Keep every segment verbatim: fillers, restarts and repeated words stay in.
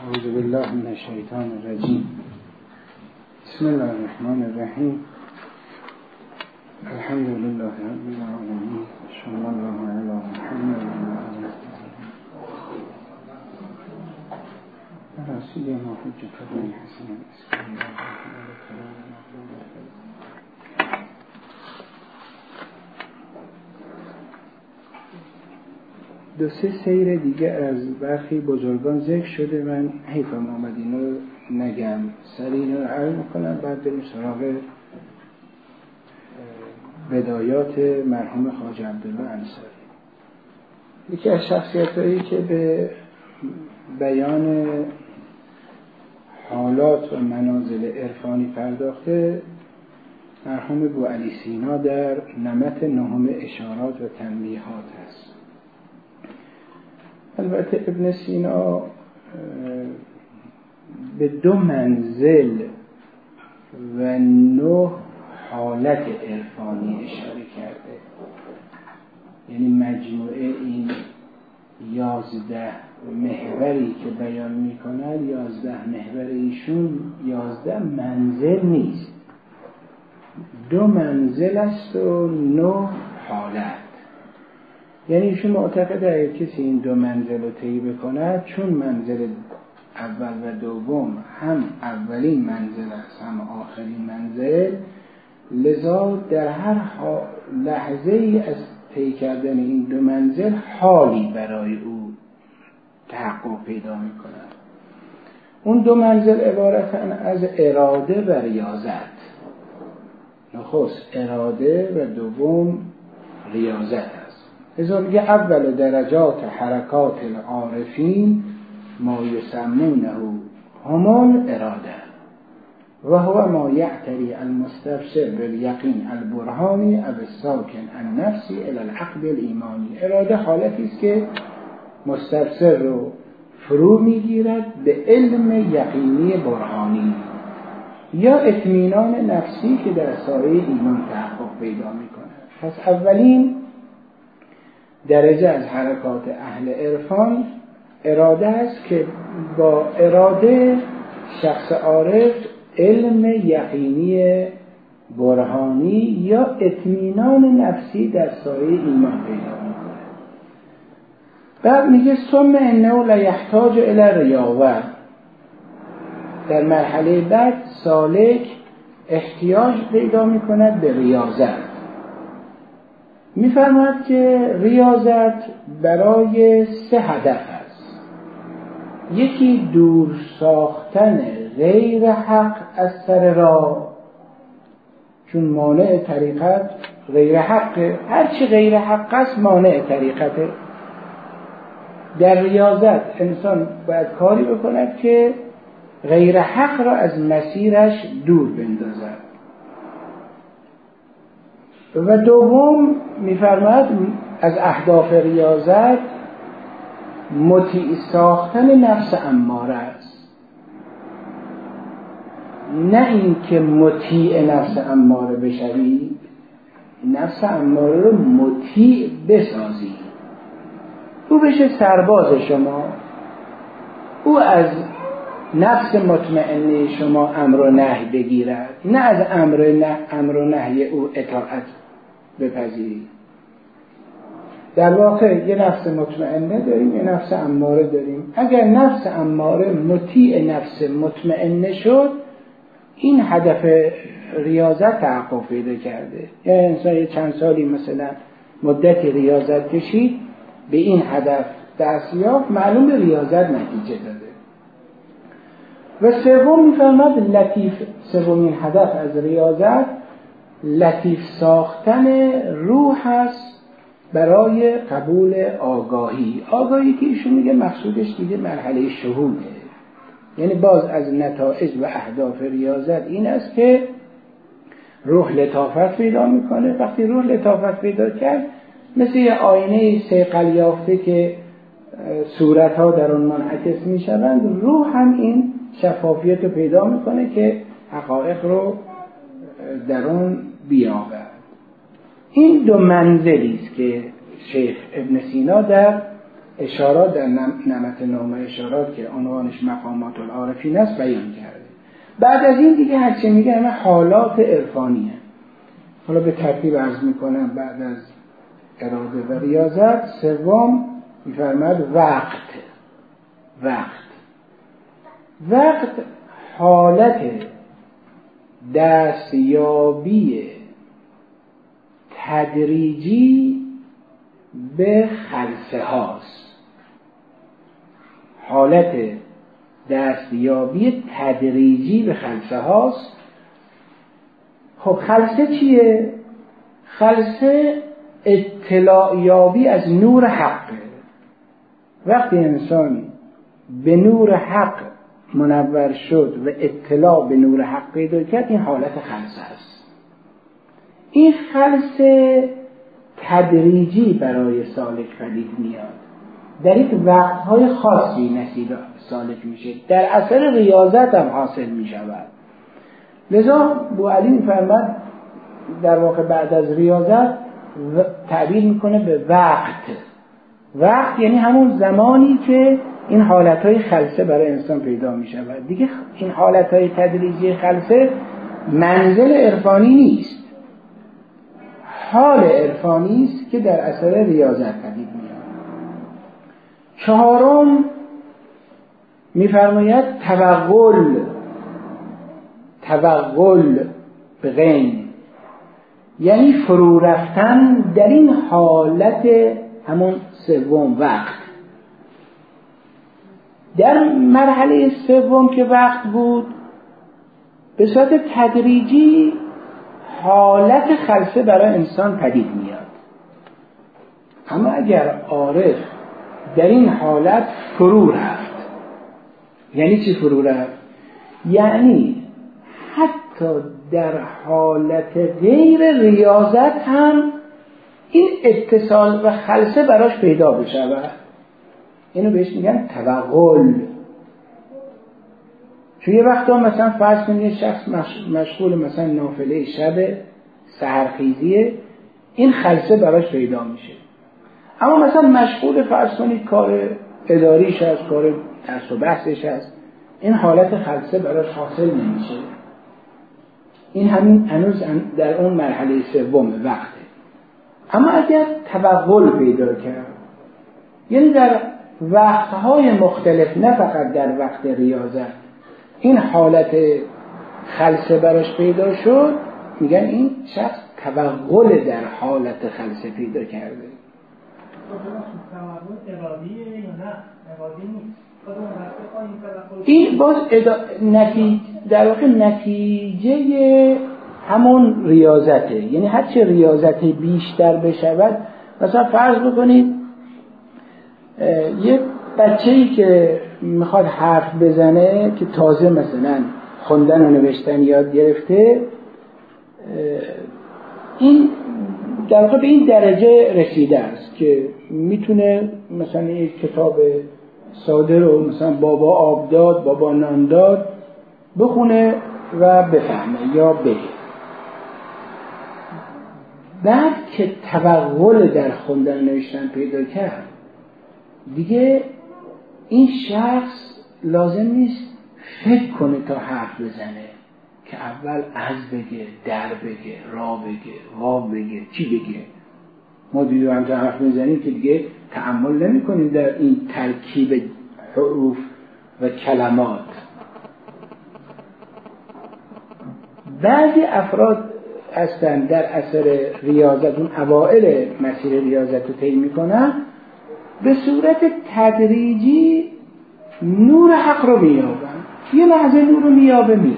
اعوذ بالله من الشیطان الرجیم. بسم الله الرحمن الرحیم. الحمد لله رب العالمین. صلی الله علی محمد و آله و سیدنا حجة الله حسن الاسلام. دو سه سیر دیگه از برخی بزرگان ذکر شده، من حیفم آمد اینو نگم، سر اینو رو عرض میکنم، بعد بریم سراغ بدایات مرحوم خواجه عبدالله انصاری. یکی از شخصیتایی که به بیان حالات و منازل عرفانی پرداخته مرحوم بوعلی سینا در نمط نهم اشارات و تنبیهات هست. البته ابن سینا به دو منزل و نه حالت عرفانی اشاره کرده، یعنی مجموعه این یازده محوری که بیان می کند، یازده محور ایشون یازده منزل نیست، دو منزل است و نه حالت. یعنی ایشون معتقده اگر کسی این دو منزل رو طی بکند، چون منزل اول و دوم هم اولین منزل است هم آخرین منزل، لذا در هر لحظه ای از طی کردن این دو منزل حالی برای او تحقق پیدا می کند. اون دو منزل عبارتن از اراده و ریاضت، نخست اراده و دوم ریاضت است. لذا میگه اول درجات حرکات العارفین ما یسمونه همال اراده و هو ما یعتری المستبصر بالیقین البرهانی او الساکن النفسی الی العقد الایمانی. اراده حالتی است که مستبصر رو فرو میگیرد به علم یقینی برهانی یا اطمینان نفسی که در سایه ایمان تحقق پیدا میکنه. پس اولین درجه از حرکات اهل عرفان اراده است که با اراده شخص عارف علم یقینی برهانی یا اطمینان نفسی در سایه ایمان پیدا میکنه. بعد میگه ثم انه لا یحتاج الی ریاضه. در مرحله بعد سالک احتیاج پیدا میکند به ریاضت. میفرماید که ریاضت برای سه هدف است. یکی دور ساختن غیر حق از سر راه، چون مانع طریقت غیر حقه، هرچی غیر حق است مانع طریقته. در ریاضت انسان باید کاری بکند که غیر حق را از مسیرش دور بندازد. و دوم میفرماید از اهداف ریاضت مطیع ساختن نفس اماره است، نه این که مطیع نفس اماره بشوی، نفس اماره رو مطیع بسازی، او بشه سرباز شما، او از نفس مطمئنه شما امر و نهی بگیرد، نه از امر نه امر و نهی او اطاعت بپذیرید. در واقع یه نفس مطمئنه داریم، یه نفس اماره داریم. اگر نفس اماره مطیع نفس مطمئنه شد، این هدف ریاضت تحقق پیدا کرده. یعنی انسان یه چند سالی مثلا مدتی ریاضت کشید، به این هدف دست یافت، معلوم به ریاضت نتیجه داده. و سوم میفرماد لطیف، سومین هدف از ریاضت لطیف ساختن روح است برای قبول آگاهی. آگاهی که ایشون میگه مقصودش دیگه مرحله شهوده. یعنی باز از نتایج و اهداف ریاضت این است که روح لطافت پیدا میکنه. وقتی روح لطافت پیدا کرد، مثل یه آینه صیقل یافته که صورتها در اون منعکس میشوند، روح هم این شفافیت رو پیدا میکنه که حقایق رو در اون بیابد. این دو منزلی است که شیخ ابن سینا در اشارات در نمط نامه اشارات که عنوانش مقامات العارفین است بیان کرده. بعد از این دیگه هرچی میگه همه حالات عرفانیه. حالا به ترتیب عرض میکنم. بعد از اراده و ریاضت سوم میفرماد وقت. وقت وقت حالت دستیابی تدریجی به خلسه هاست. حالت دستیابی تدریجی به خلسه هاست. خب خلسه چیه؟ خلسه اطلاع یابی از نور حقه. وقتی انسان به نور حق منور شد و اطلاع به نور حق پیدا کرد، این حالت خلسه است. این خلسه تدریجی برای سالک پدید میاد، در یک وقتهای خاصی نصیب سالک میشه، در اثر ریاضت هم حاصل میشود. لذا بوعلی میفرماد در واقع بعد از ریاضت تعبیر میکنه به وقت. وقت یعنی همون زمانی که این حالتهای خلسه برای انسان پیدا میشود. دیگه این حالتهای تدریجی خلسه منزل عرفانی نیست، حال عرفانی است که در اثر ریاضت پدید میاد. چهارم میفرماید توغل. توغل به غین یعنی فرو رفتن در این حالت همون سوم وقت. در مرحله سوم که وقت بود به صورت تدریجی حالت خلسه برای انسان پدید میاد. اما اگر عارف در این حالت فرو رفت، یعنی چی فرو رفت؟ یعنی حتی در حالت غیر ریاضت هم این اتصال و خلسه براش پیدا بشود. اینو بهش میگن توغل. چون یه وقتا مثلا فرض کنید یه شخص مشغول مثلا نافله شب سحرخیزیه، این خلسه براش پیدا میشه. اما مثلا مشغول فرض کنید کار اداریش هست، کار درس و بحثش هست، این حالت خلسه براش حاصل نمیشه. این همین هنوز در اون مرحله سوم وقته. اما اگر توغل پیدا کرد، یعنی در وقتهای مختلف نه فقط در وقت ریاضت این حالت خلسه براش پیدا شد، میگن این شخص توغل در حالت خلسه پیدا کرده. توغل ارادیه یا نه؟ ارادی نیست. این باز ادا... نتیجه در واقع نتیجه همون ریاضته. یعنی هرچه ریاضت بیشتر بشود، مثلا فرض بکنید یه بچه‌ای که میخواد حرف بزنه که تازه مثلا خوندن و نوشتن یاد گرفته، این در واقع به این درجه رسیده است که میتونه مثلا یک کتاب ساده رو مثلا بابا آب داد بابا نان داد بخونه و بفهمه یا بگه. بعد که توغل در خوندن نوشتن پیدا کرد، دیگه این شخص لازم نیست فکر کنه تا حرف بزنه، که اول از بگه، در بگه، را بگه، وا بگه، چی بگه. ما دیگه هم تا حرف میزنیم که دیگه تأمل نمی کنیم در این ترکیب حروف و کلمات. بعضی افراد هستن در اثر ریاضت، اون اوائل مسیر ریاضت رو طی میکنن، به صورت تدریجی نور حق رو میابن. یه لحظه نور رو میابه میره.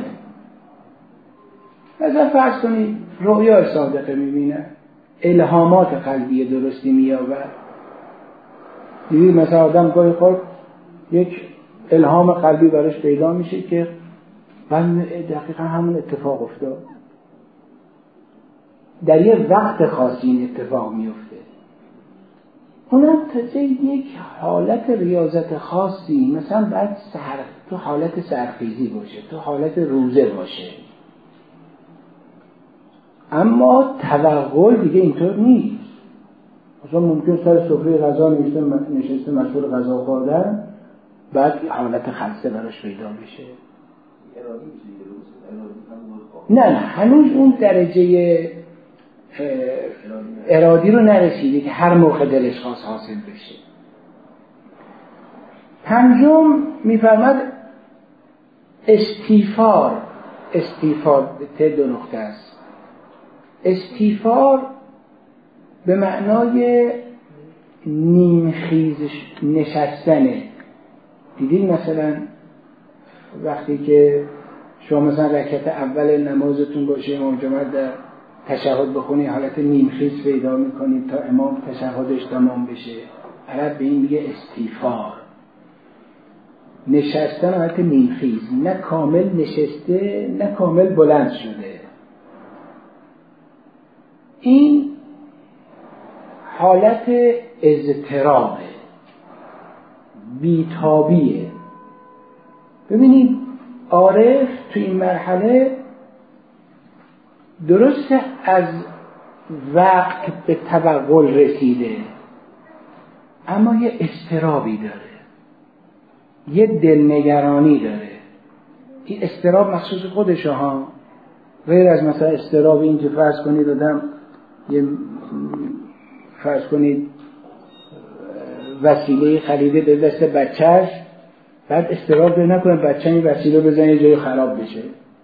مثلا فرض کنید رؤیا صادقه میبینه، الهامات قلبی درستی میابد. دیدید مثلا آدم گاهی خود یک الهام قلبی براش پیدا میشه که دقیقا همون اتفاق افتاد، در یه وقت خاصی این اتفاق میفته. اونم تازه یک حالت ریاضت خاصی، مثلا بعد سحر تو حالت سحرخیزی باشه، تو حالت روزه باشه. اما توغل دیگه اینطور نیست. مثلا ممکن سر سفره غذا نشسته نشسته مشغول غذا خوردن، بعد حالت خلسه براش پیدا بشه. نه نه هنوز اون درجه ارادی رو نرسیده که هر موقع دلش خواست حاصل بشه. پنجم میفرماد استیفار. استیفار به دو نقطه است. استیفار به معنای نیمخیز نشستنه. دیدین مثلا وقتی که شما مثلا رکعت اول نمازتون باشه، امام جمعه در تشهد بخونی، حالت نیمخیز پیدا میکنید تا امام تشهدش تمام بشه. عرب به این میگه استیفار. نشستن حالت نیمخیز، نه کامل نشسته نه کامل بلند شده. این حالت اضطرابه، بیتابیه. ببینید عارف تو این مرحله درسته از وقت به توقل رسیده، اما یه اضطرابی داره، یه دلنگرانی داره. این اضطراب مخصوص خودشه ها، غیر از مثلا اضطراب این که فرض کنید آدم یه فرض کنید وسیله خریده به دست بچهش، بعد اضطراب داره نکنه بچه این وسیله بزنه یه جای خراب بشه.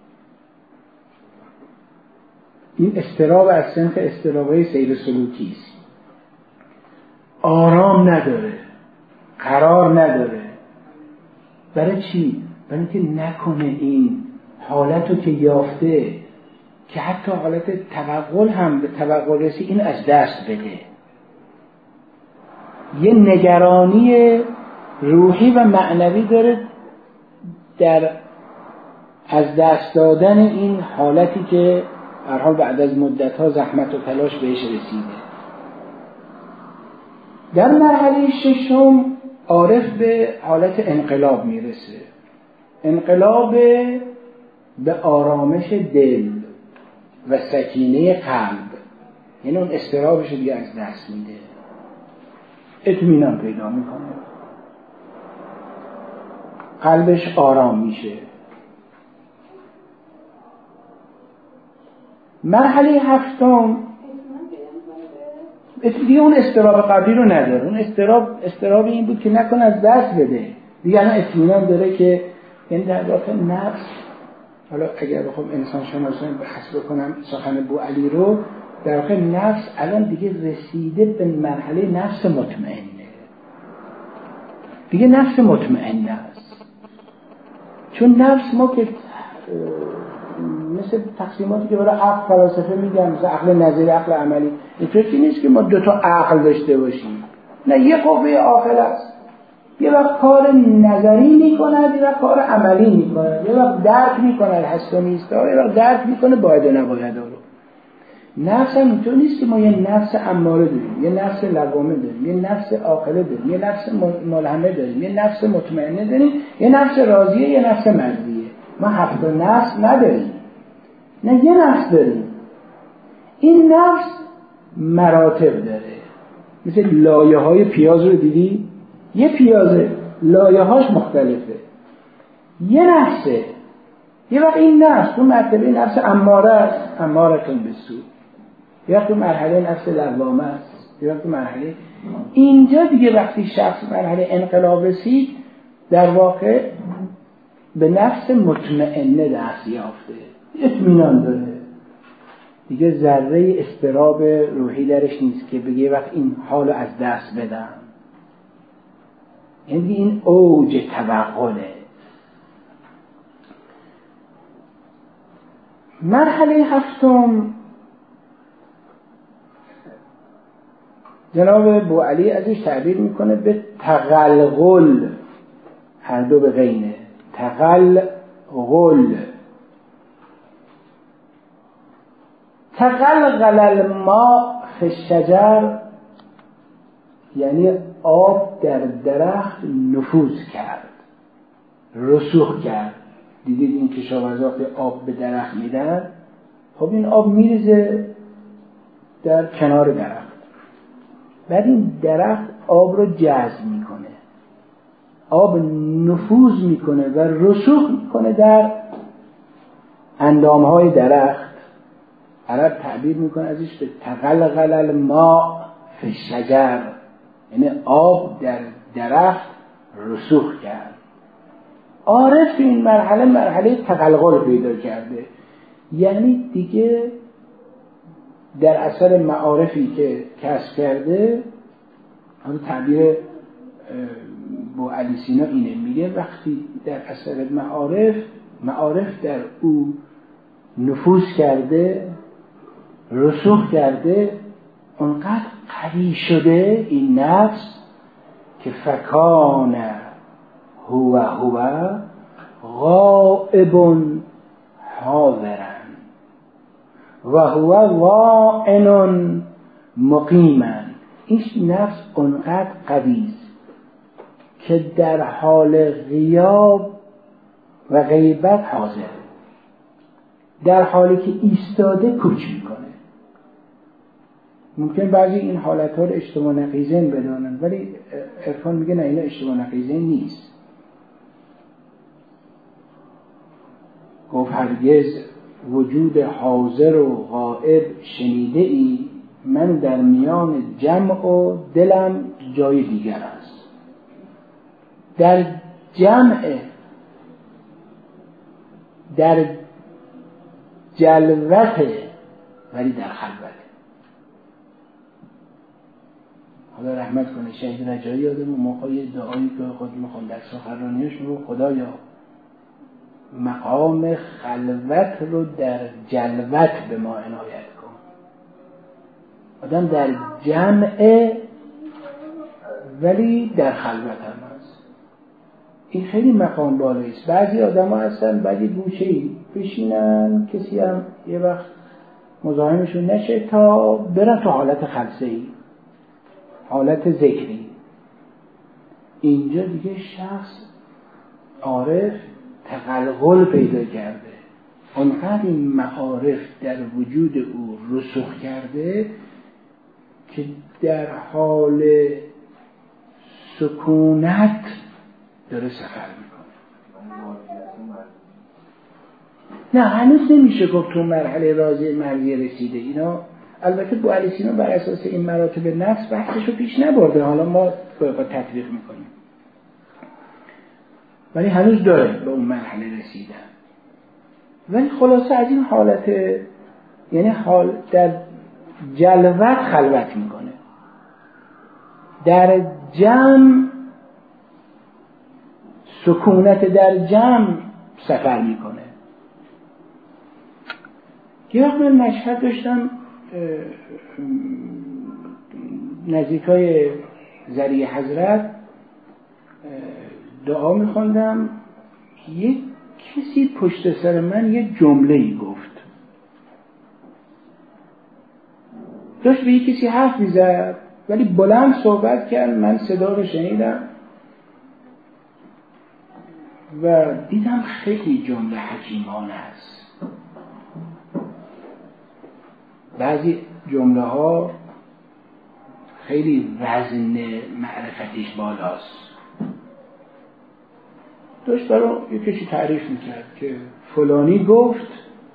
این اضطراب از صنف اضطرابای سیر سلوکی است. آرام نداره، قرار نداره. برای چی؟ برای اینکه نکنه این حالتو که یافته که حتی حالت توقل هم به توقل رسی این از دست بده. یه نگرانی روحی و معنوی داره در از دست دادن این حالتی که هر حال بعد از مدت‌ها زحمت و تلاش بهش رسیده. در مرحله ششم عارف به حالت انقلاب میرسه. انقلاب به آرامش دل و سکینه قلب، یعنی اون اضطرابش دیگه از دست میده، اطمینان پیدا میکنه، قلبش آرام میشه. مرحله هفتم دیگه اون اضطراب قبلی رو نداره. اون اضطراب اضطراب این بود که نکنه از دست بده. دیگه الان اطمینان داره که یعنی در واقع نفس، حالا اگر بخوام انسان شناسان بحث بکنم سخن بوعلی رو، در واقع نفس الان دیگه رسیده به مرحله نفس مطمئنه. دیگه نفس مطمئنه است. چون نفس ما که مثل تقسیماتی که برای عقل فلاسفه میگن، مثل عقل نظری، عقل عملی، اینطوری نیست که ما دو تا عقل داشته باشیم. نه، یه قوه عاقل است. یه وقت کار نظری میکنه، یه وقت کار عملی میکنه، یه وقت درک میکنه هست و نیست، یه وقت درک میکنه باید و نباید رو. نفس هم اینطور نیست که ما یه نفس اماره داریم، یه نفس لوامه داریم، یه نفس عاقله داریم، یه نفس ملهمه داریم، یه نفس مطمئنه داریم، یه نفس راضیه، یه نفس مرضیه. ما هفت نفس نداریم، نه یه نفس داریم. این نفس مراتب داره. مثل لایه های پیاز رو دیدی؟ یه پیازه، لایه هاش مختلفه. یه نفسه. یه وقت این نفس تو مرتبه نفس اماره است، امارتون بسو. یه وقت تو مرحله نفس لوامه است، یه وقت تو مرحله اینجا دیگه وقتی شخص مرحله انقلاب رسید، در واقع به نفس مطمئنه دست یافته، اطمینان داره، دیگه ذره اضطراب روحی درش نیست که بگه وقت این حالو از دست بدم. یعنی این اوج توقله. مرحله هفتم جناب بوعلی ازش تعبیر میکنه به تغلغل، هر دو به غینه، تغلغل. تغلغل الماء فی الشجر یعنی آب در درخت نفوذ کرد، رسوخ کرد. دیدید این کشاورزا که آب به درخت میدن، خب این آب میریزه در کنار درخت. بعد این درخت آب رو جذب میکنه، آب نفوذ میکنه و رسوخ میکنه در اندامهای درخت. عرب تعبیر میکنه ازش به تقلقل الماء فی الشجر، یعنی آب در درخت رسوخ کرد. عارف این مرحله مرحله تقلقل پیدا کرده، یعنی دیگه در اثر معارفی که کسب کرده، همون تعبیر با علی سینا اینه، میگه وقتی در اثر معارف معارف در او نفوذ کرده، رسوخ کرده، اونقدر قوی شده این نفس که فکان هو هو غائب حاضرا و هو واعن مقیما. این نفس اونقدر قوی است که در حال غیاب و غیبت حاضر، در حالی که ایستاده کوچ میکنه. ممکن بعضی این حالتها رو اجتماع نقیضین بدانن، ولی عرفان میگه نه، اینا اجتماع نقیضین نیست. گفت هرگز وجود حاضر و غائب شنیده ای، من در میان جمع و دلم جای دیگر است. در جمع، در جلوت، ولی در خلوت. خدا رحمت کنه شهید رجایی یادم موقعی دعایی که خود میخوند در سخنرانیش میگه خدایا مقام خلوت رو در جلوت به ما عنایت کن. آدم در جمع ولی در خلوت هم هست. این خیلی مقام بالایی است. بعضی آدم ها هستن بعضی گوشه‌ای بشینن، کسی هم یه وقت مزاحمشون نشه تا برن تو حالت خلسه‌ای، حالت ذکری. اینجا دیگه شخص عارف تقلقل پیدا کرده، اونقدر این معارف در وجود او رسوخ کرده که در حال سکونت داره سفر میکنه. نه هنوز نمیشه گفت تو مرحله راضی مرضی رسیده. اینا البته با علی سینا بر اساس این مراتب نفس بحثشو پیش نبرده، حالا ما با تطبیق میکنیم، ولی هنوز داره به اون مرحله رسیدن. ولی خلاصه از این حالت، یعنی حال در جلوت خلوت میکنه، در جمع سکونت، در جمع سفر میکنه. یه وقت من مشهد داشتم نزدیکای ذریع حضرت دعا میخوندم، یک کسی پشت سر من یک جمله‌ای گفت، داشت به یک کسی حرف میزد ولی بلند صحبت کرد، من صدا رو شنیدم و دیدم خیلی جمله حکیمانه است. بعضی جمله ها خیلی وزن معرفتیش بالاست. داشت برای یک کسی تعریف میکرد که فلانی گفت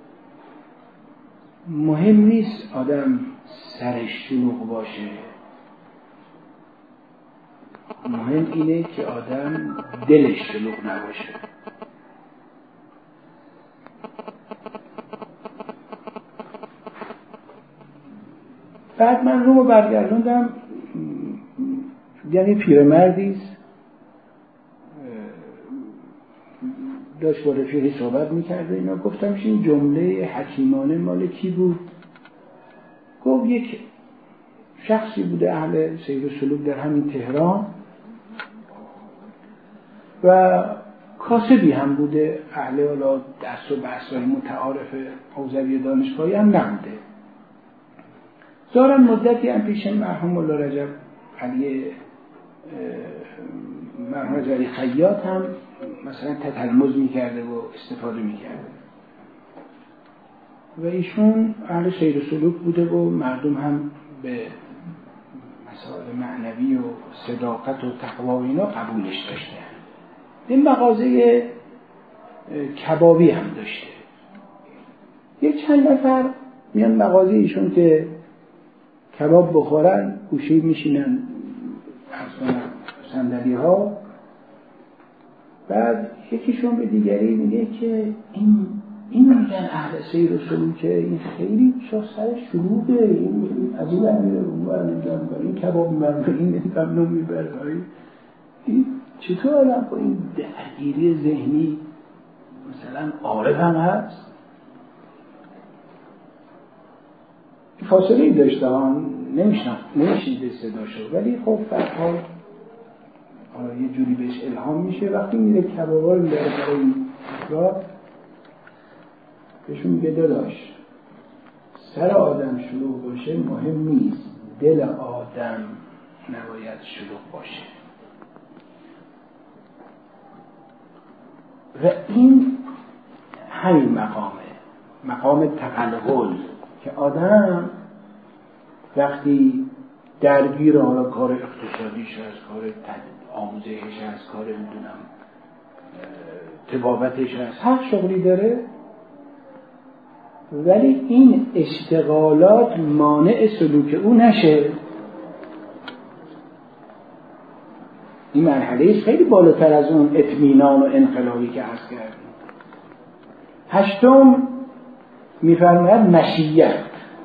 مهم نیست آدم سرش شلوغ باشه، مهم اینه که آدم دلش شلوغ نباشه. بعد من رومو برگردوندم، یعنی پیرمردیست داشت با رفیقی صحبت میکرده، اینا گفتمش این جمله حکیمانه مال کی بود؟ گفت یک شخصی بوده اهل سیر و سلوک در همین تهران و کاسبی هم بوده، اهل حالا دست و بحثای متعارف حوزوی دانشگاهی هم نبوده. ظاهرا مدتی هم پیش مرحوم مولا رجب علی مرحوم رجب علی خیاط هم مثلا تتلمذ میکرده و استفاده میکرده و ایشون اهل سیر و سلوک بوده و مردم هم به مسائل معنوی و صداقت و تقوا و اینا قبولش داشتن. این مغازه کبابی هم داشته. یه چند نفر میان مغازه ایشون که کباب بخورن، گوشه میشینن اصلا صندلی ها. بعد یکیشون به دیگری میگه که این این میگن اهل سیر و سلوکه، این خیلی شاخ سرش شلوغه، این از این هم میره اون بر نمیدن، این کباب میبره، این نمیدن نوم میبره. این چطور آدم با این درگیری ذهنی مثلا عارف هم هست؟ فاصله ای داشته هم نمیشنم نمیشیده صداشو، ولی خب فرحال یه جوری بهش الهام میشه. وقتی میره کبابا رو میبره برای این افراد، بهشون میگه داداش سر آدم شلوغ باشه مهم نیست، دل آدم نباید شلوغ باشه. و این همین مقامه، مقام تقلقل، که آدم وقتی درگیر حالا کار اقتصادیش هست، کار آموزشش هست، کار نمیدونم طبابتش هست، هر شغلی داره، ولی این اشتغالات مانع سلوک او نشه. این مرحله خیلی بالاتر از اون اطمینان و انقلابی که عرض کردیم. هشتم میفرماید مشیت.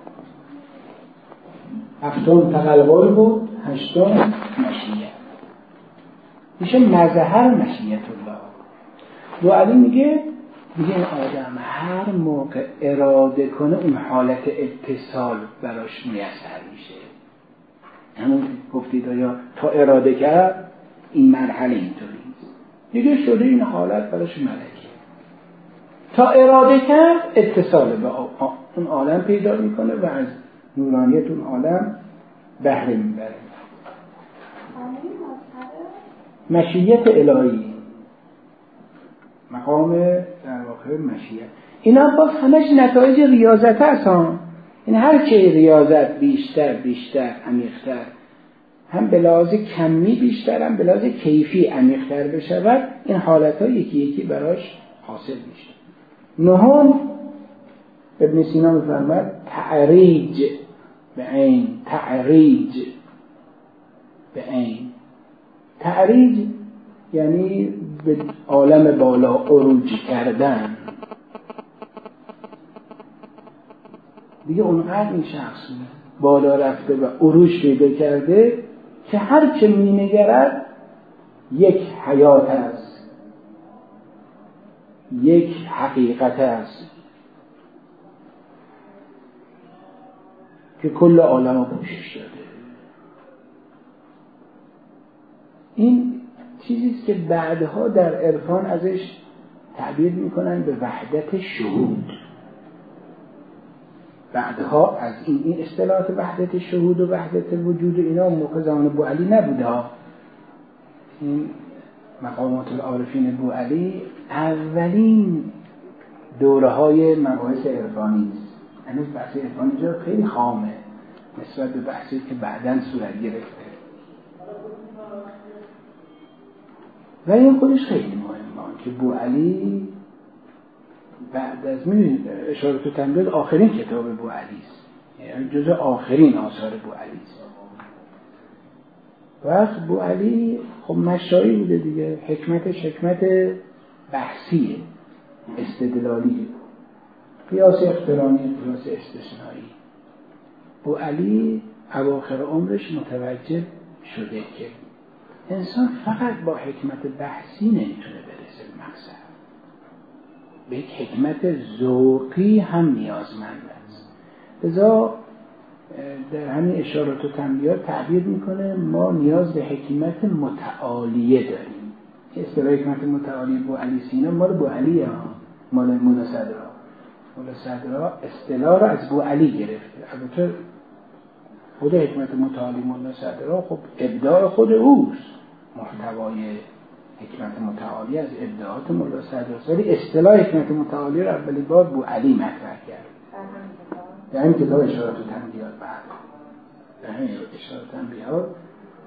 هفتم تقلقل بود، هشتم مشیت میشه مظهر مشیت الله. و علی میگه میگه این آدم هر موقع اراده کنه اون حالت اتصال براش میسر میشه. همون گفتید آیا تا اراده کرد این مرحله اینطوری دیگه شده، این حالت براش ملکه. تا اراده کرد اتصال به اون عالم پیدا میکنه و از نورانیت اون عالم بهره میبره. مشیت الهی، مقام در واقع مشیت. اینا باز همش نتایج ریاضت هست ها. این هر چه ریاضت بیشتر بیشتر عمیق‌تر، هم به لحاظ کمی بیشتر هم به لحاظ کیفی عمیق‌تر بشود، این حالت‌ها یکی یکی براش حاصل میشه. نهم ابن سینا می‌فرماید تعریج به عین، تعریج به عین. تعریج یعنی به عالم بالا عروج کردن. دیگه اونقدر این شخص بالا رفته و عروج پیدا کرده که هر چه می نگرد یک حیات است، یک حقیقت است که کل عالم رو پوشش داده. این چیزیست که بعدها در عرفان ازش تعبیر میکنن به وحدت شهود. بعدها از این این اصطلاحات وحدت شهود و وحدت وجود اینا موقع زمان بوعلی نبوده ها. این مقامات العارفین بوعلی اولین دوره های مباحث عرفانی است. هنوز بحث عرفانی جا خیلی خامه نسبت به بحثی که بعداً صورت گرفته، و این خودش خیلی مهمه که بوعلی بعد از میدونید اشارت و تمدید آخرین کتاب بوعلی است، یعنی جزء آخرین آثار بوعلی است. وقت بوعلی خب مشایی بوده دیگه، حکمتش حکمت بحثیه، استدلالیه، قیاس اقترانی، قیاس استثنایی. بوعلی اواخر عمرش متوجه شده که انسان فقط با حکمت بحثی نمیتونه برسه به مقصد، به یک حکمت ذوقی هم نیازمند است. لذا در همین اشارات و تنبیهات تعبیر میکنه ما نیاز به حکمت متعالیه داریم. اصطلاح حکمت متعالی بوعلی سینا مال بوعلیه ها، مال مولا صدرا. مولا صدرا اصطلاح رو از بوعلی گرفته. البته خود حکمت متعالی مولا صدرا خب ابداع خود اوست، محتوای حکمت متعالی از ابداعات مولا صدراست، ولی اصطلاح حکمت متعالی رو اولی بار بوعلی مطرح کرد در این کتاب اشارات و تنبیهات. بعد به همین اشارتم بیاد.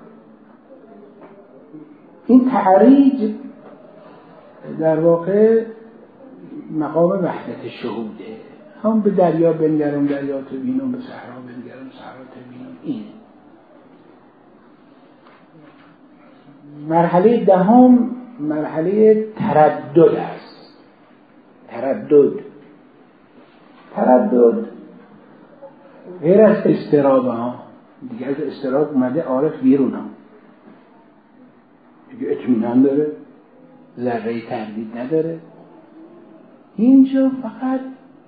این تعریج در واقع مقام وحدت شهوده. هم به دریا بنگرم دریا تو بینم، به صحرا بنگرم صحرا تو بینم. این مرحله دهم مرحله تردد است. تردد تردد غیر از اضطراب ها، دیگه از اضطراب اومده عارف بیرون ها، دیگه اطمینان داره، ذره تردید نداره. اینجا فقط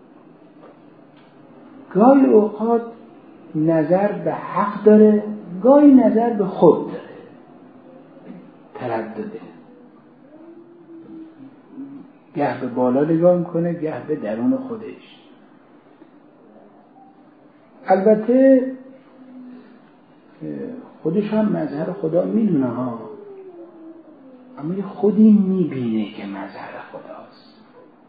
گاهی اوقات نظر به حق داره، گاهی نظر به خود داره. تردده، گه به بالا نگاه میکنه، گه به درون خودش. البته خودش هم مظهر خدا میدونه ها، اما یه خودی میبینه که مظهر خداست.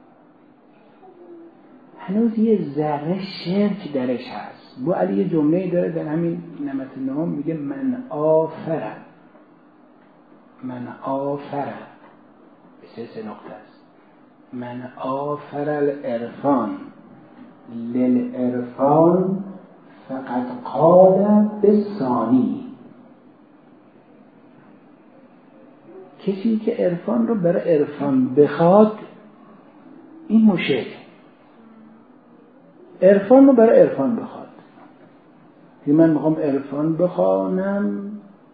هنوز یه ذره شرک درش هست. بو علی یه جمله داره در همین نمت نام، میگه من آفره من آفره به سه سه نقطه است. من آفر العرفان للعرفان فقط قال بسانی. کسی که عرفان رو برای عرفان بخواد این مشکل، عرفان رو برای عرفان بخواد که من میخوام عرفان بخوانم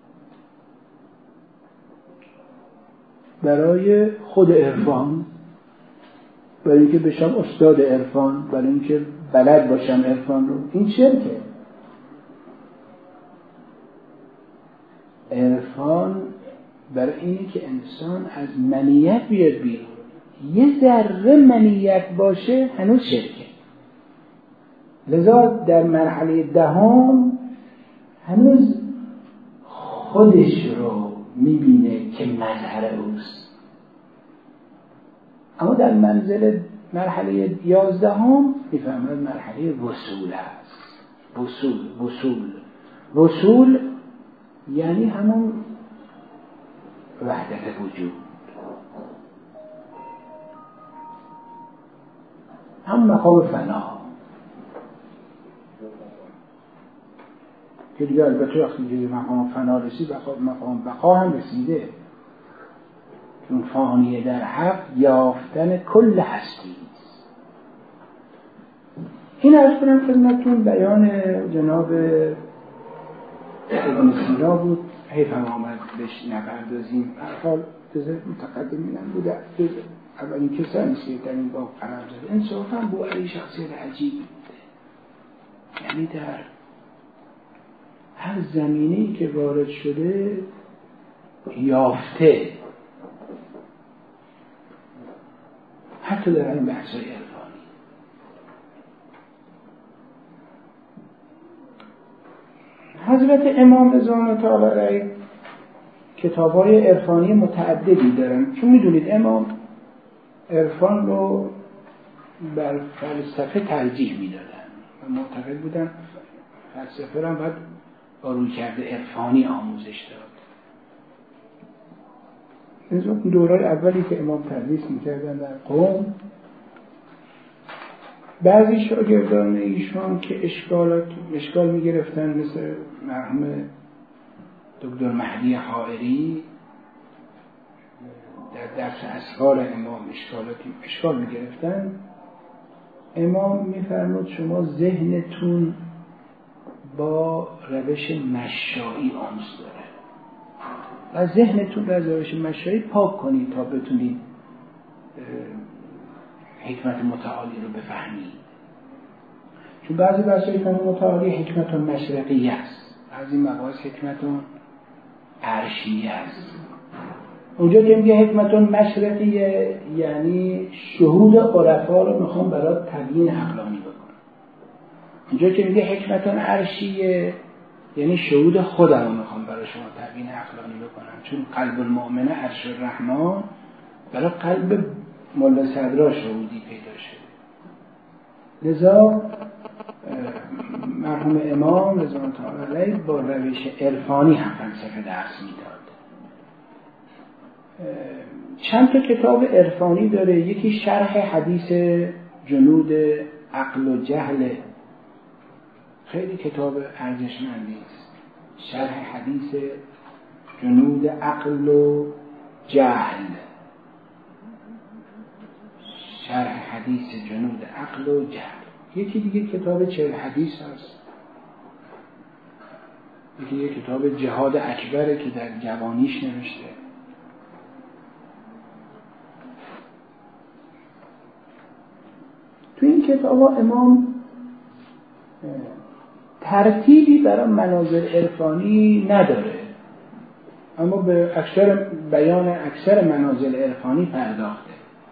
برای خود عرفان، برای اینکه بشم استاد عرفان، برای اینکه بلد باشم عرفان رو، این شرکه. عرفان برای اینه که انسان از منیت بیاد بیرون. یه ذره منیت باشه هنوز شرکه. لذا در مرحله دهم هنوز خودش رو میبینه که مظهر اوست. اما در منزل مرحله یازدهم میفهمد مرحله وصول است. وصول وصول وصول یعنی همون وحدت وجود، هم مقام فنا که دیگه البته وقتی که مقام فنا رسید مقام بقا هم رسیده، چون فانیه در حق یافتن کل هستی است. این عرض کنم خدمتتون بیان جناب ابن سینا بود. حیف هم آمد بهش نپردازیم. هر حال جزء متقدمین هم بوده، جزء اولین کسانی که در این باب قلم زده. انصافا بو علی شخصیت عجیبی بوده، یعنی در هر زمینه‌ای که وارد شده یافته، حتی در این بحث‌های عرفانی. حضرت امام رضوان تعالی علیه کتاب‌های عرفانی متعددی دارن، چون میدونید امام عرفان رو بر فلسفه ترجیح میدادن و معتقد بودن فلسفه رو هم باید با رویکرد عرفانی آموزش داد. از اون دورای اولی که امام تدریس میکردن در قم، بعضی شاگردان ایشان که اشکالات اشکال میگرفتن، مثل مرحوم دکتر مهدی حائری در درس اسرار امام اشکالاتی اشکال میگرفتن، امام میفرمود شما ذهنتون با روش مشایی آموز داره و ذهنتون از روش مشایی پاک کنید تا بتونید حکمت متعالی رو بفهمید. چون بعضی بحث‌های حکمت متعالی حکمت مشرقی است، بعضی مباحث حکمت عرشی است. اونجا که میگه حکمت مشرقیه یعنی شهود عرفا رو میخوام برات تبیین عقلانی بکنم. اونجا که میگه حکمت عرشیه یعنی شهود خودم رو میخوام برای شما تبیین عقلانی بکنم، چون قلب المؤمن عرش الرحمن برای قلب مولا صدرا شهودی پیدا شده. لذا مرحوم امام رضوان الله علیه با روش عرفانی هم فلسفه درس میداد. چند تا کتاب عرفانی داره. یکی شرح حدیث جنود عقل و جهل، خیلی کتاب ارزشمندی است. شرح حدیث جنود عقل و جهل، شرح حدیث جنود عقل و جهل. یکی دیگه کتاب چهل حدیث هست. یکی دیگه کتاب جهاد اکبره که در جوانیش نوشته. تو این کتاب ها امام ترتیبی برای منازل عرفانی نداره، اما به اکثر بیان اکثر منازل عرفانی پرداخته.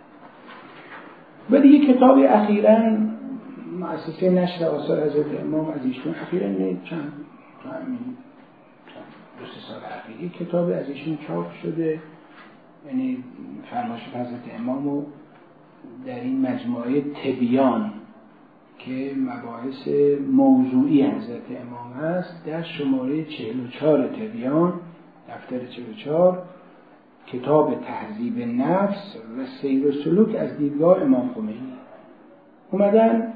ولی یک کتابی اخیراً مؤسسه نشر آثار حضرت امام از ایشون اخیراً نه چند تو همین دو سه سال اخیر یک کتاب از ایشون چاپ شده، یعنی فرمایشات حضرت امامو در این مجموعه تبیان که مباحث موضوعی حضرت امام هست در شماره چهل و چهار تبیان، دفتر چهل و چهار، کتاب تهذیب نفس و سیر و سلوک از دیدگاه امام خمینی اومدن.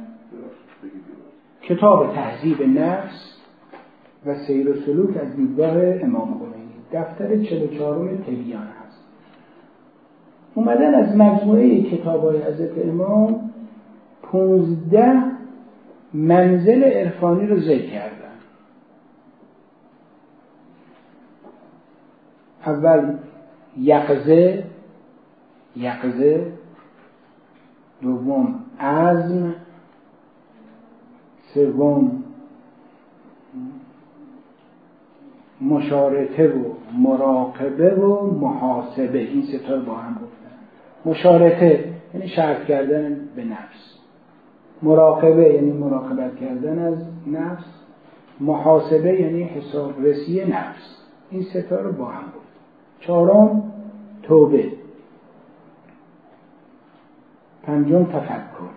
کتاب تهذیب نفس و سیر و سلوک از دیدگاه امام خمینی، دفتر چهل و چهار تبیان هست. اومدن از مجموعه کتاب‌های حضرت امام پونزده منزل عرفانی رو ذکر کردن. اول یقظه یقظه دوم عزم، سوم مشارطه و مراقبه و محاسبه. این سه تا رو با هم گفتن. مشارطه یعنی شرط کردن به نفس، مراقبه یعنی مراقبت کردن از نفس، محاسبه یعنی حسابرسی نفس. این سه تا رو با هم گفت. چهارم توبه، پنجم تفکر،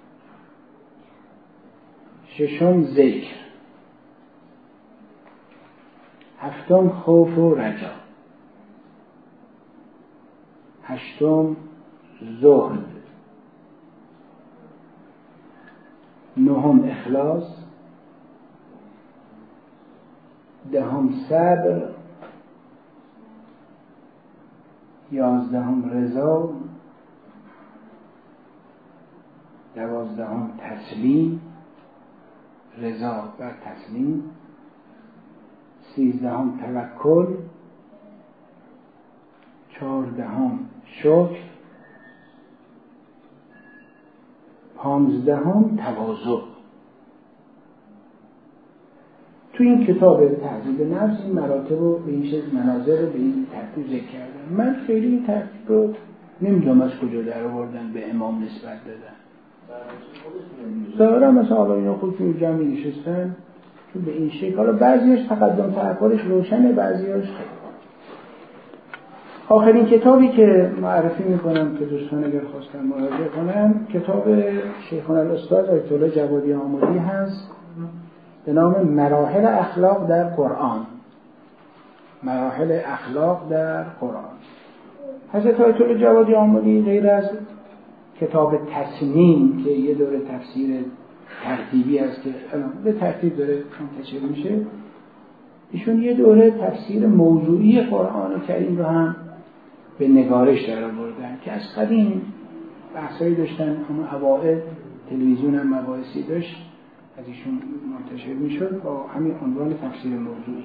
ششم ذکر، هفتم خوف و رجا، هشتم زهد، نهم اخلاص، دهم صبر، یازدهم رضا، دوازدهم تسلیم، رضا و تسلیم، سیزدهم توکل، چهاردهم شکر، پانزدهم تواضع. تو این کتاب تهذیب نفس این مراتب و به این شکل مناظر رو به این ترتیب ذکر کردن. من خیلی این ترتیب رو نمیدونم از کجا در آوردن به امام نسبت دادن. ظاهرا مثلا حالا اینا خودشون جمعی نشستن تو به این شکل. حالا بعضیش تقدم تأخرش روشنه، بعضیش خیلی. آخرین کتابی که معرفی میکنم که دوستان اگر خواستن مراجعه کنم کتاب شیخنا الاستاد آیت الله جوادی آملی هست به نام مراحل اخلاق در قرآن. مراحل اخلاق در قرآن. حضرت آیت الله جوادی آملی غیر از کتاب تصنیم که یه دوره تفسیر ترتیبی است که به ترتیب داره منتشر میشه، ایشون یه دوره تفسیر موضوعی قرآن کریم رو هم به نگارش در آوردن که از قدیم بحثایی داشتن. اما اوائل تلویزیون هم مباحثی داشت از ایشون منتشر میشد با همین عنوان تفسیر موضوعی.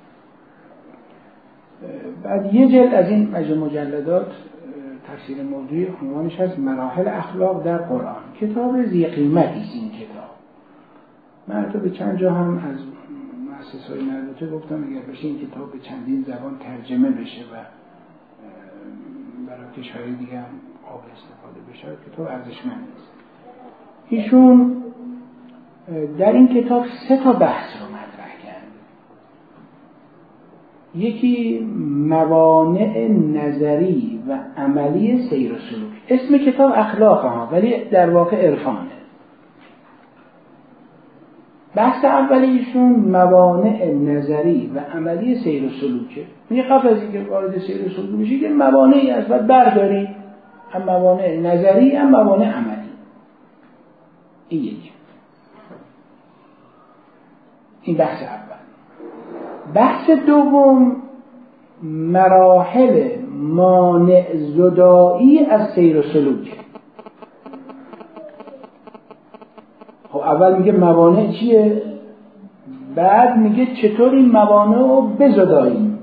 بعد یه جلد از این مجموعه مجلدات تفسیر موضوعی عنوانش هست مراحل اخلاق در قرآن. کتاب ذی قیمتی است این کتاب. من حتی به چند جا هم از مؤسسه‌های مربوطه گفتم اگر بشه این کتاب به چندین زبان ترجمه بشه و برای کشورهای دیگه هم قابل استفاده بشه. کتاب ارزشمند است. ایشون در این کتاب سه تا بحث رو مطرح کرده. یکی موانع نظری و عملی سیر و سلوک. اسم کتاب اخلاق ها ولی در واقع عرفانه. بحث اولیشون موانع نظری و عملی سیر و سلوکه. میگه قبل از اینکه وارد سیر و سلوک بشی که موانعی از بعد بردارید، هم موانع نظری هم موانع عملی. این یک. این بحث اول. بحث دوم مراحل مانع زدایی از سیر و سلوک. خب اول میگه موانع چیه؟ بعد میگه چطور این موانع رو بزداییم.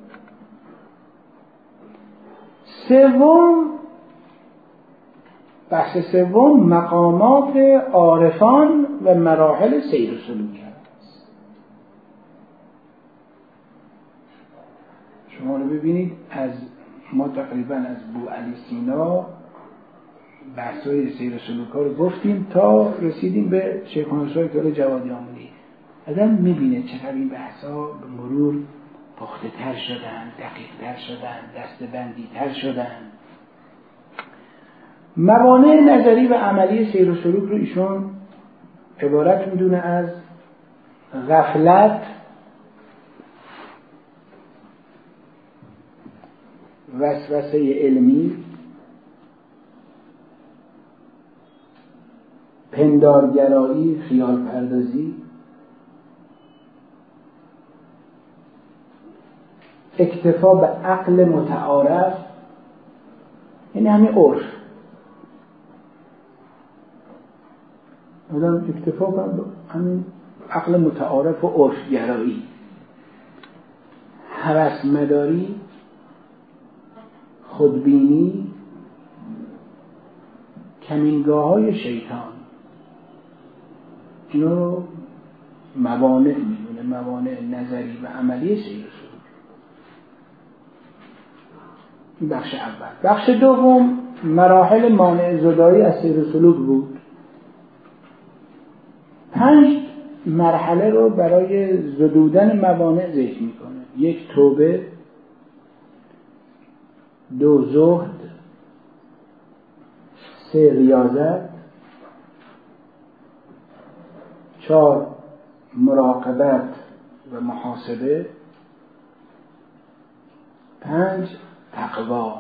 سوم، بحث سوم مقامات عارفان و مراحل سیر و سلوک است. شما رو ببینید از ما تقریبا از بوعلی سینا بحث‌های سیر و سلوک ها رو گفتیم تا رسیدیم به شیخ نصرالله کلاه جوادی آملی. آدم میبینه چقدر این بحث‌ها به مرور پخته تر شدن، دقیق تر شدن، دستبندی تر شدن. موانع نظری و عملی سیر و سلوک رو ایشون عبارت میدونه از غفلت، وسوسه علمی، پندارگرایی، خیال پردازی، اکتفا به عقل متعارف، یعنی همین عرف. آدم اکتفا به همین عقل متعارف و عرف گرایی، هوس مداری، خودبینی، کمینگاه های شیطان. اینا رو موانع میدونه، موانع نظری و عملی سیر و سلوک. این بخش اول. بخش دوم مراحل مانع زدایی از سیر و سلوک بود. پنج مرحله رو برای زدودن موانع ذکر میکنه. یک، توبه. دو، زهد. سه، ریاضت. چهار، مراقبت و محاسبه. پنج، تقوا.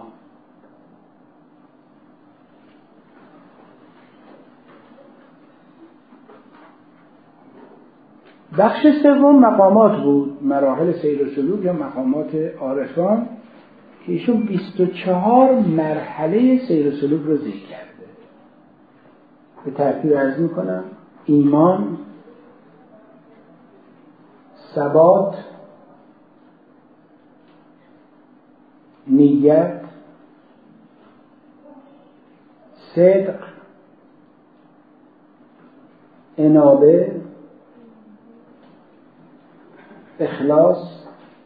بخش سوم مقامات بود، مراحل سیر و سلوک یا مقامات عارفان که ایشون بیست و چهار مرحله سیر و سلوک رو ذکر کرده. به ترتیب عرض میکنم: ایمان، ثبات، نیت، صدق، انابه، اخلاص،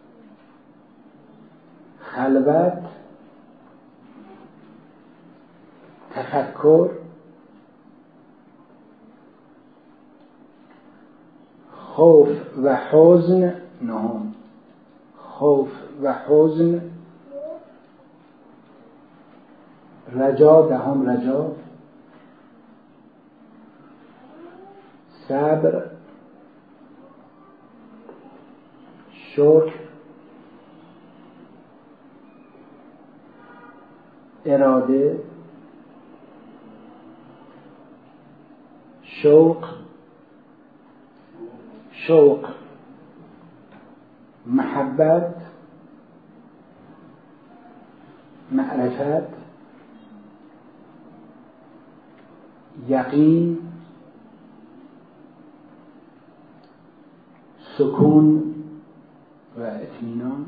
خلوت، تفکر، خوف و حزن. نهم، خوف و حزن. رجا. دهم، رجا. صبر، شکر، اراده، شوق، شوق، محبت، معرفت، یقین، سکون و اطمینان،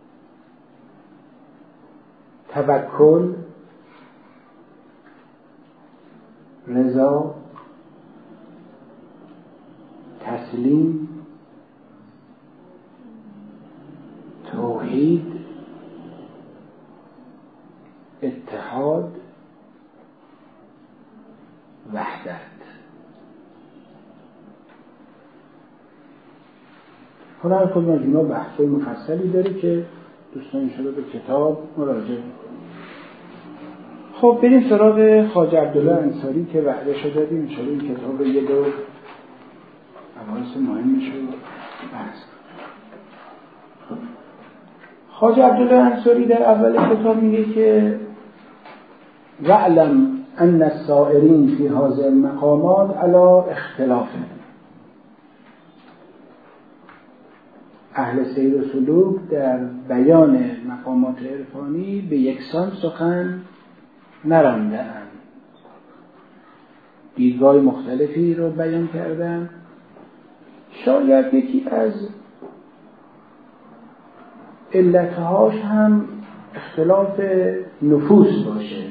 توکل، رضا، تسلیم، توحید، اتحاد، وحدت. حالا هر کدوم از اینا بحث‌های مفصلی داره که دوستان انشاءالله به کتاب مراجعه می‌کنید. خب بریم سراغ خواجه عبدالله انصاری که وعده شده دادیم انشاءالله این کتاب رو یه دور مباحث مهمش رو بحث کنیم. خواجه عبدالله انصاری در اول کتاب میگه که وعلم ان السائرین فی هذه المقامات علی اختلاف، اهل سیر و سلوک در بیان مقامات عرفانی به یکسان سخن نرانده‌اند، دیدگاه مختلفی رو بیان کردن. شاید یکی از علتهاش هم اختلاف نفوس باشه.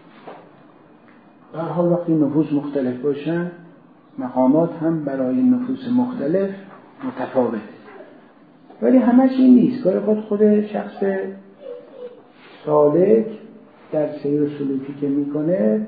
در حال وقتی نفوس مختلف باشن مقامات هم برای نفوس مختلف متفاوته، ولی همش این نیست. گاهی خود خود شخص سالک در سیر و سلوکی که میکنه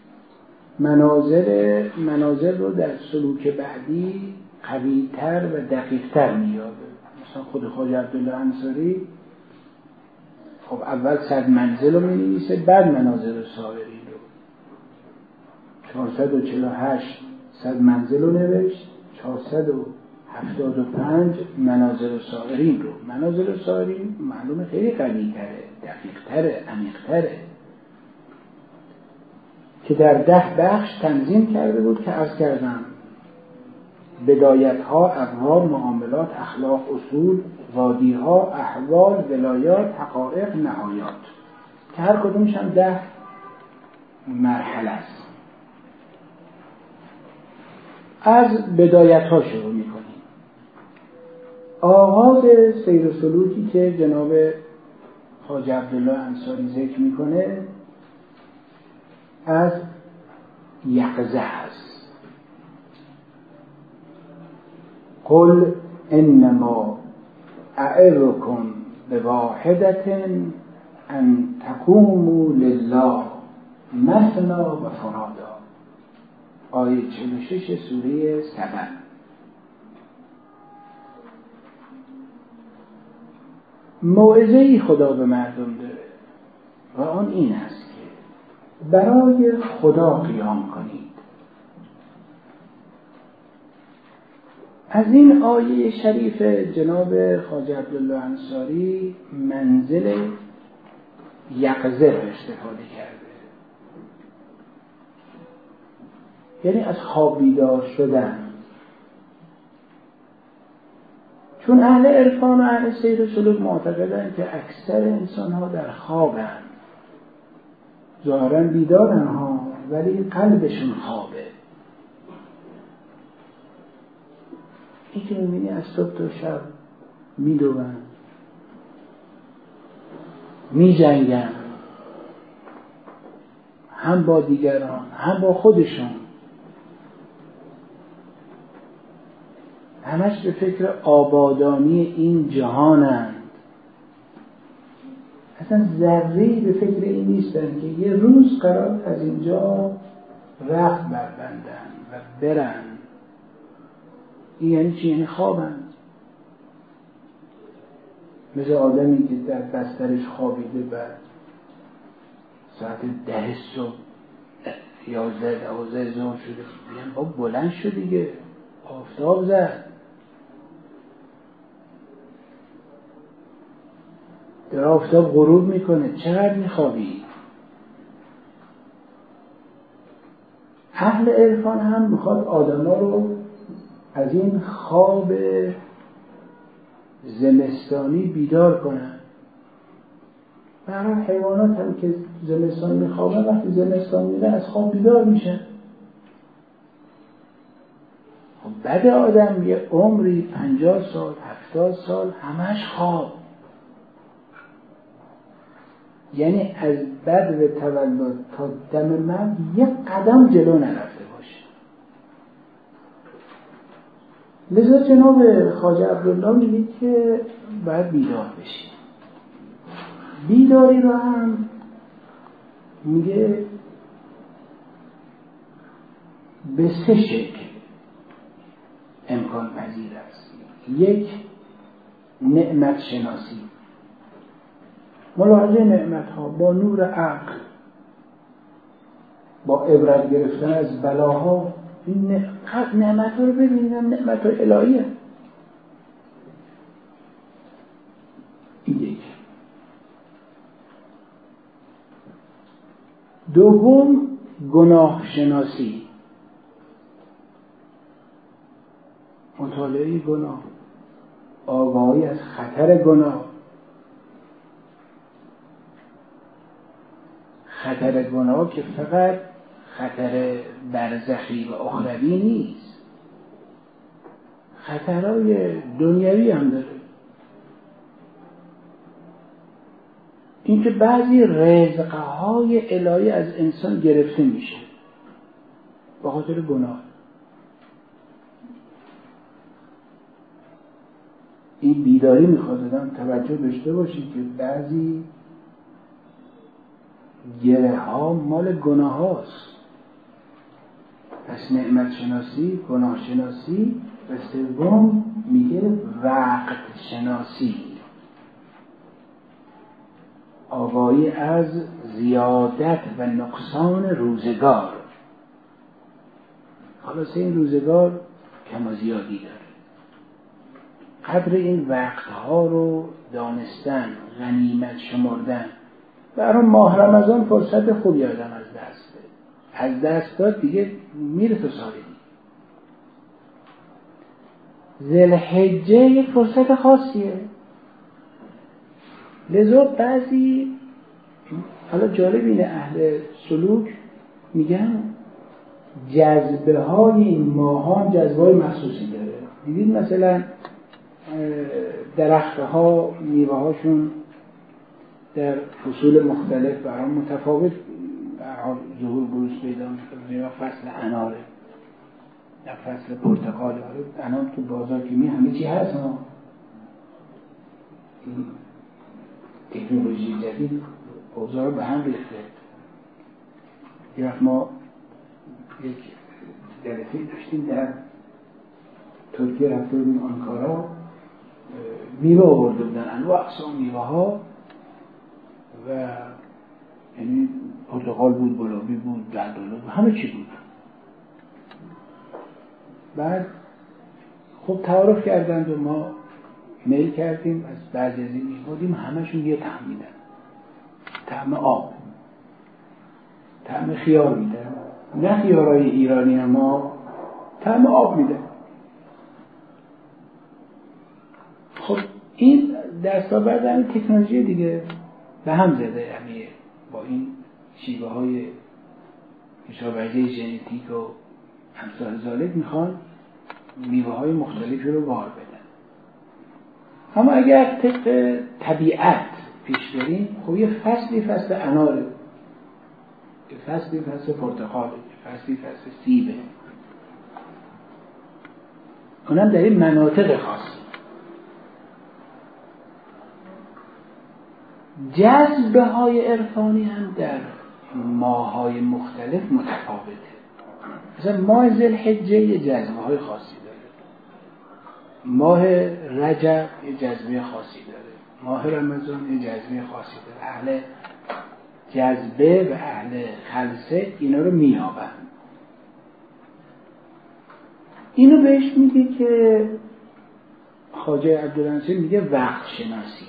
منازل منازل رو در سلوک بعدی قوی‌تر و دقیق‌تر می‌یابه. مثلا خود خواجه عبدالله انصاری خب اول صد منزل رو می‌نویسه، بعد منازل سائرین رو. چهارصد و چهل و هشت صد منزل رو نوشت، چهارصد و هفتاد و پنج منازل سائرین رو. منازل سائرین معلومه خیلی قوی‌تره، دقیق‌تره، عمیق‌تره، که در ده بخش تنظیم کرده بود که عرض کردم: بدایت‌ها، اقوال، معاملات، اخلاق، اصول، وادی‌ها، احوال، ولایات، حقایق، نهایات، که هر کدومش هم ده مرحله است. از بدایت‌ها شروع می‌کنیم. آغاز سیر و سلوکی که جناب خواجه عبدالله انصاری ذکر می‌کنه از یقظه است. قل انما اعظکم بواحدة ان تقوموا لله مثنی و فرادا. آیه چهل و شش سوره سبع. موعظه‌ای خدا به مردم داره و آن این است که برای خدا قیام کنید. از این آیه شریف جناب خواجه عبدالله انصاری منزل یقظه رو استفاده کرده، یعنی از خواب بیدار شدن. چون اهل عرفان و اهل سیر و سلوک معتقدند که اکثر انسان ها در خوابند، ظاهراً بیدارن ها ولی قلبشون خوابه. این که میبینی از صبح تا شب میدوون، میجنگن، هم با دیگران هم با خودشون، همش به فکر آبادانی این جهانند. اصلا ذره‌ای به فکر این نیستن که یه روز قرار از اینجا رخت بربندن و برن. این یعنی چی؟ یعنی خوابن. مثل آدمی که در بسترش خوابیده بعد ساعت ده صبح یازده دوازده ظهر شده بیان با بلند شد دیگه، آفتاب زد، در آفتاب غروب میکنه، چقدر میخوابی؟ اهل عرفان هم میخواد آدم ها رو از این خواب زمستانی بیدار کنن. برای حیوانات هم که زمستان میخوابن وقتی زمستان میره از خواب بیدار میشن. خب بعد آدم یه عمری پنجاه سال هفتاد سال همش خواب، یعنی از بدو تولد تا دم مرگ یک قدم جلو نرفته باشه. لذا جناب خواجه عبدالله میگه که باید بیدار بشی. بیداری رو هم میگه به سه شکل امکان پذیر است. یک، نعمت شناسی، ملاحظه نعمت ها با نور عقل، با عبرت گرفتن از بلاها این نعمت ها رو ببینیم، نعمت های الهی هست. این یک. دوم گناه شناسی، مطالعه گناه، آگاهی از خطر گناه. خطر گناه که فقط خطر برزخی و اخروی نیست، خطرهای دنیوی هم داره. اینکه بعضی رزقهای الهی از انسان گرفته میشه به خاطر گناه. این بیداری میخواد آدم توجه داشته باشید که بعضی گره ها مال گناه هاست. پس نعمت شناسی، گناه شناسی، و سوم میگه وقت شناسی، آگاهی از زیادت و نقصان روزگار. خلاص این روزگار کم و زیادی داره. قدر این وقتها رو دانستن، غنیمت شمردن. برای ماه رمضان فرصت خوبی آدم از دست بده. از دست داد دیگه میره تو سال دیگه. ذوالحجه یک فرصت خاصیه. لذا بعضی، حالا جالب اینه، اهل سلوک میگن جذبه های این ماهان جذبه های مخصوصی داره. دیدید مثلا درخت ها میوه هاشون در فصول مختلف برای متفاوت برای ظهور بروز پیدا میکنه. فصل اناره، در فصل پرتقال، انار تو بازار که می همه چی هست. ها این تکنولوژی جدید اوضاع رو به هم ریخته. یه وقت ما یک جلسه داشتیم در ترکیه، رفته بودیم آنکارا، میوه آورده بودن، انواع اقسام میوه ها، و یعنی پرتقال بود، گلابی بود، جردول بود، همه چی بود. بعد خب تعارف کردند و ما میل کردیم از بعضی از این میوه، همشون یه طعم میدن، طعم آب، طعم خیار میدن، نه خیارهای ایرانی، اما طعم آب میدن. خب این دستاورد همین تکنولوژی دیگه به هم زده، یعنی با این شیوه های کشاورزی ژنتیک و امثال ذالک میخوان میوه های مختلفی رو بار بدن. اما اگر طبق طبیعت پیش بریم، خب یه فصلی فصل اناره، یه فصلی فصل پرتقاله، یه فصلی فصل سیبه، اونم در این مناطق خاصی. جذبه های عرفانی هم در ماه های مختلف متفاوته. مثلا ماه ذوالحجه یه جذبه های خاصی داره، ماه رجب یه جذبه خاصی داره، ماه رمضان یه جذبه خاصی داره. اهل جذبه و اهل خلسه اینا رو میابن. اینو بهش میگه که خواجه عبدالناصر میگه وقت شناسی.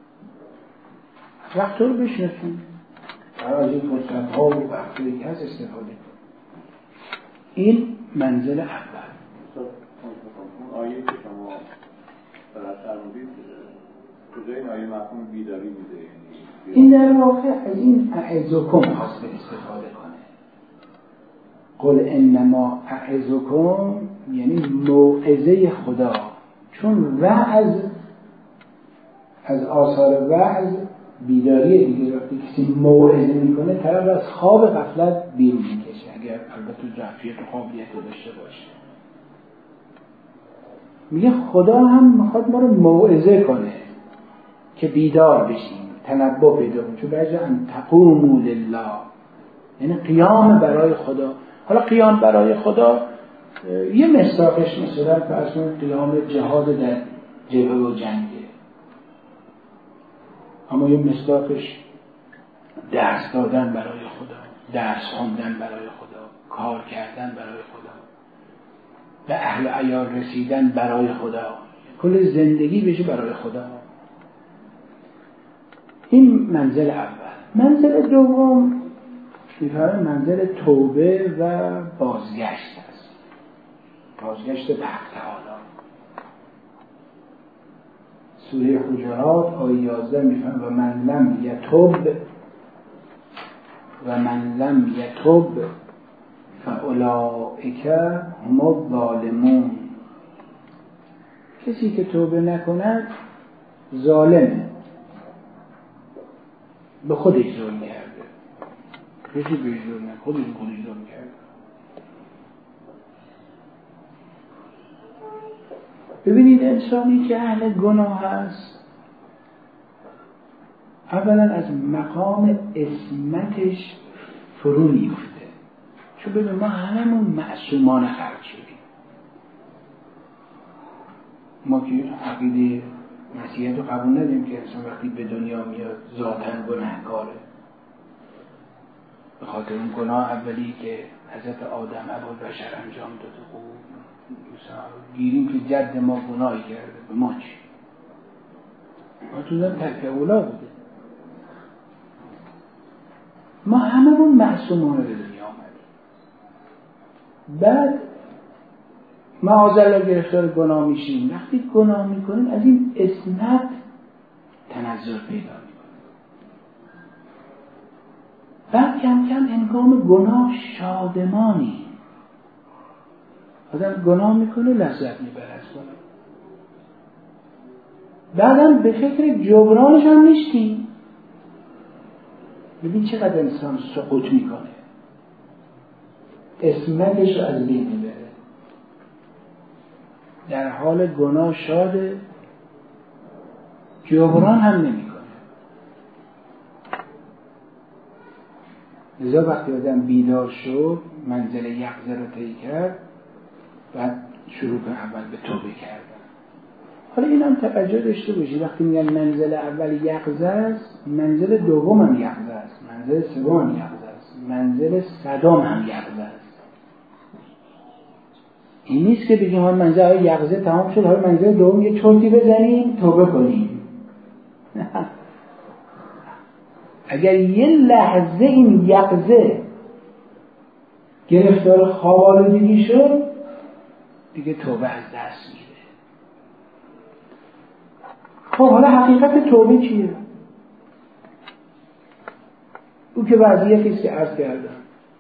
وقت رو بشناسیم، از این فرصت ها و وقتی که هست استفاده کنیم. این منزل اول. اون آیه که شما برای فرمودید کجای این آیه مفهوم بیداری میده؟ این در واقع از این اعظکم خواست به استفاده کنه. قل انما اعظکم یعنی موعظه خدا، چون وعظ از آثار وعظ بیداری دیگه. وقتی کسی موعظه میکنه طرف از خواب غفلت بیرون میکشه، اگر البته ظرفیت و قابلیت رو داشته باشه. میگه خدا هم میخواد ما رو موعظه کنه که بیدار بشیم، تنبه پیدا کنیم. چون بعضی ان تقوموا لله، یعنی قیام برای خدا. حالا قیام برای خدا یه مصداقش مثلا فرض کنید قیام جهاد در جبهه و جنگه، اما یه مصداقش درس دادن برای خدا، درس خوندن برای خدا، کار کردن برای خدا. به اهل عیال رسیدن برای خدا، کل زندگی بشه برای خدا. این منزل اول. منزل دوم میفرماید منزل توبه و بازگشت است، بازگشت به حق تعالی. سوره حجرات آیه یازده میفرماید و من لم یتوب و من لم یتوب فاولئک هم الظالمون. کسی که توبه نکند ظالمه، به خودش ظلم کرده. کسی به ظلم نکنه، خودش خودش ظلم کرده. ببینید انسانی که اهل گناه است، اولا از مقام عصمتش فرو میفته. چون ببین ما هممون معصومان خلق شدیم. ما که عقیده مسیحیت رو قبول نداریم که انسان وقتی به دنیا میاد ذاتاً گناهکاره. به خاطر اون گناه اولی که حضرت آدم ابوالبشر انجام داده، خب مثلا گیریم که جد ما گناهی کرده، به ما چی؟ ما تو دارم ترک اولا بوده. ما هممون معصومانه به دنیا آمدیم. بعد معاذالله گرفتار گناه میشیم. وقتی گناه میکنیم از این عصمت تنزل پیدا میکنیم. بعد کم کم هنگام گناه شادمانی. آدم گناه میکنه لذت میبره از گناه. بعدم به فکر جبرانش هم نیستیم. ببین چقدر انسان سقوط میکنه، عصمتش رو از بین میبره، در حال گناه شاده، جبران هم نمیکنه. لذا وقتی آدم بیدار شد، منزل یقظه رو طی کرد، بعد شروع کنه اول به توبه کردن. حالا این هم توجه داشته باشی، وقتی میگن منزل اول یقظه است، منزل دوم هم یقظه است، منزل سوم هم یقظه است، منزل صدام هم یقظه است. این نیست که بگیم حالا منزل یقظه تمام شد، حالا منزل دوم یه چرتی بزنیم توبه کنیم. اگر یه لحظه این یقظه گرفتار خوابالودگی شد، دیگه توبه از دست میره. خب حالا حقیقت توبه چیه؟ او که وضعیتی است که عرض کردم،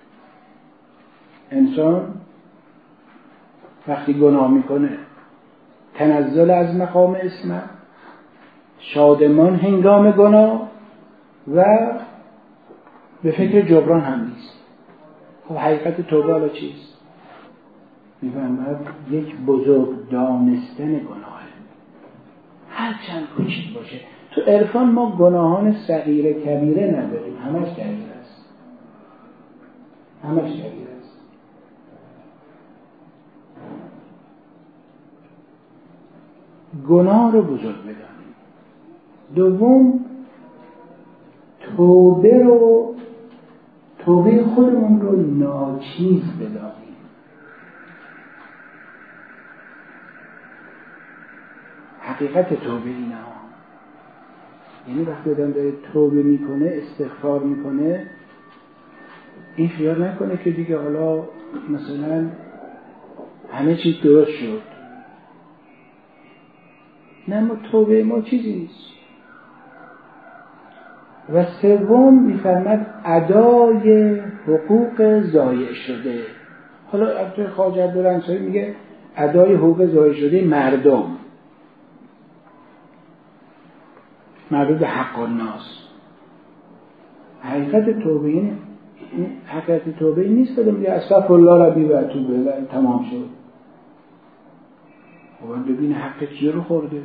انسان وقتی گناه میکنه تنزل از مقام عصمت، شادمان هنگام گناه و به فکر جبران هم نیست. خب حقیقت توبه حالا چیست؟ میفهمد یک بزرگ دانستن گناه، هر چند کوچیک باشه. تو عرفان ما گناهان صغیره کبیره نداریم، همش کبیره است، همش کبیره است. گناه رو بزرگ بدانیم. دوم توبه رو توبه خودمون رو ناچیز بدانیم. حقیقت توبه اینه ها. یعنی وقتی آدم داره توبه میکنه، استغفار میکنه، این خیال نکنه که دیگه حالا مثلا همه چیز درست شد. نه، ما توبه ما چیزی نیست. و سوم میفرماد ادای حقوق ضایع شده. حالا البته خواجه عبدالانصاری میگه ادای حقوق ضایع شده مردم، مربوط به حق الناس. حقیقت توبه اینه. حقیقت توبه این نیست که میگه استغفر الله ربی و اتوب الیه تمام شد. خب ببین حق کیه رو خورده.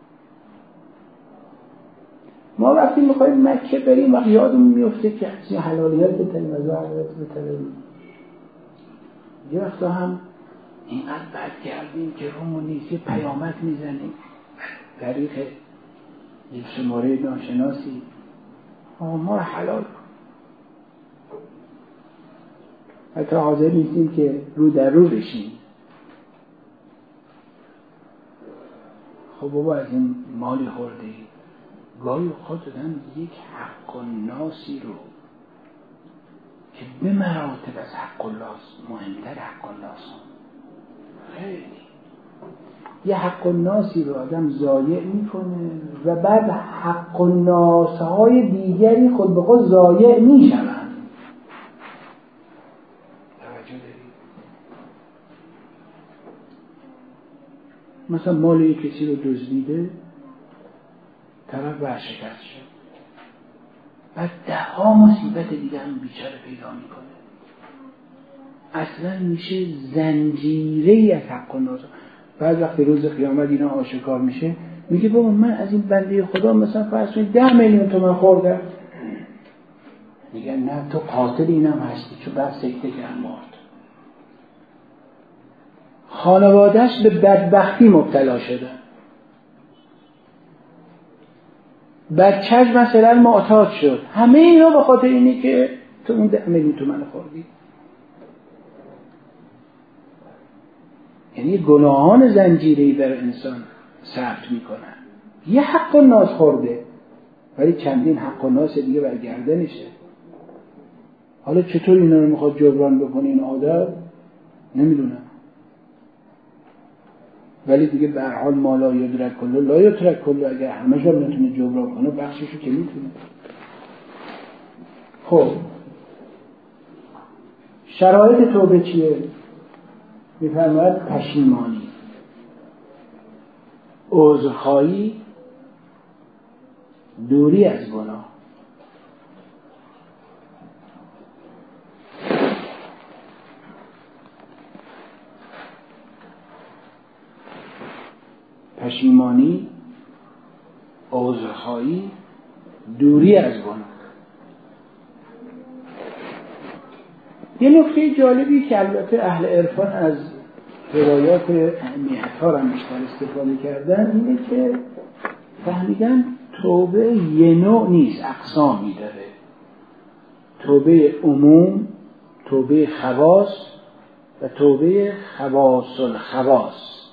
ما وقتی میخوایم مکه بریم وقتی یادمون میفته که از حلالیت بتنیم از حلالیت بتنیم، یه وقتا هم اینقدر بد کردیم که رومون نیست، یه پیامک میزنیم طریق یک شماره ناشناسی ما رو حلال کن. حتی حاضر نیستیم که رو در رو بشیم. خب بابا از این مالی خورده ای، گاهی اوقات دادن یک حق و ناسی رو که به مراتب از حق الله مهمتر حق الله خیلی یه حق و ناسی رو آدم ضایع میکنه و بعد حق و ناسهای دیگری خود به خود ضایع میشن. توجه دارید؟ مثلا مال یک کسی رو دزدیده، طرف ورشکست شد، بعد ده ها مصیبت دیگه هم بیچاره پیدا میکنه. اصلا میشه زنجیره از حق و ناسا. بعد وقتی روز قیامت اینا آشکار میشه، میگه بابا من از این بنده خدا مثلا فرض کنید ده میلیون تومان خوردم. میگن نه تو قاتل اینم هستی، چون بعد سکته کرد مرد. خانوادهش به بدبختی مبتلا شده، بچه‌ش مثلا معتاد شد، همه اینا به خاطر اینه که تو اون ده میلیون تومان خوردی. یعنی گناهان زنجیره‌ای در انسان ثبت میکنن. یه حق و ناس خورده ولی چندین حق و ناس دیگه بر گردنشه. حالا چطور اینا رو میخواد جبران بکنه این آدم نمیدونم، ولی دیگه به هر حال ما لا یدرک کله لا یترک کله. اگر همه جا نتونه جبران کنه بخششو که میتونه. خب شرایط توبه چیه؟ میفرماید پشیمانی، عذرخواهی، دوری از گناه. پشیمانی، عذرخواهی، دوری از گناه. یه نکته جالبی که البته اهل عرفان از روایات ائمه‌ها هم بیشتر استفاده کردن اینه که فهمیدن توبه یه نوع نیست، اقسامی داره. توبه عموم، توبه خواص و توبه خواص الخواص،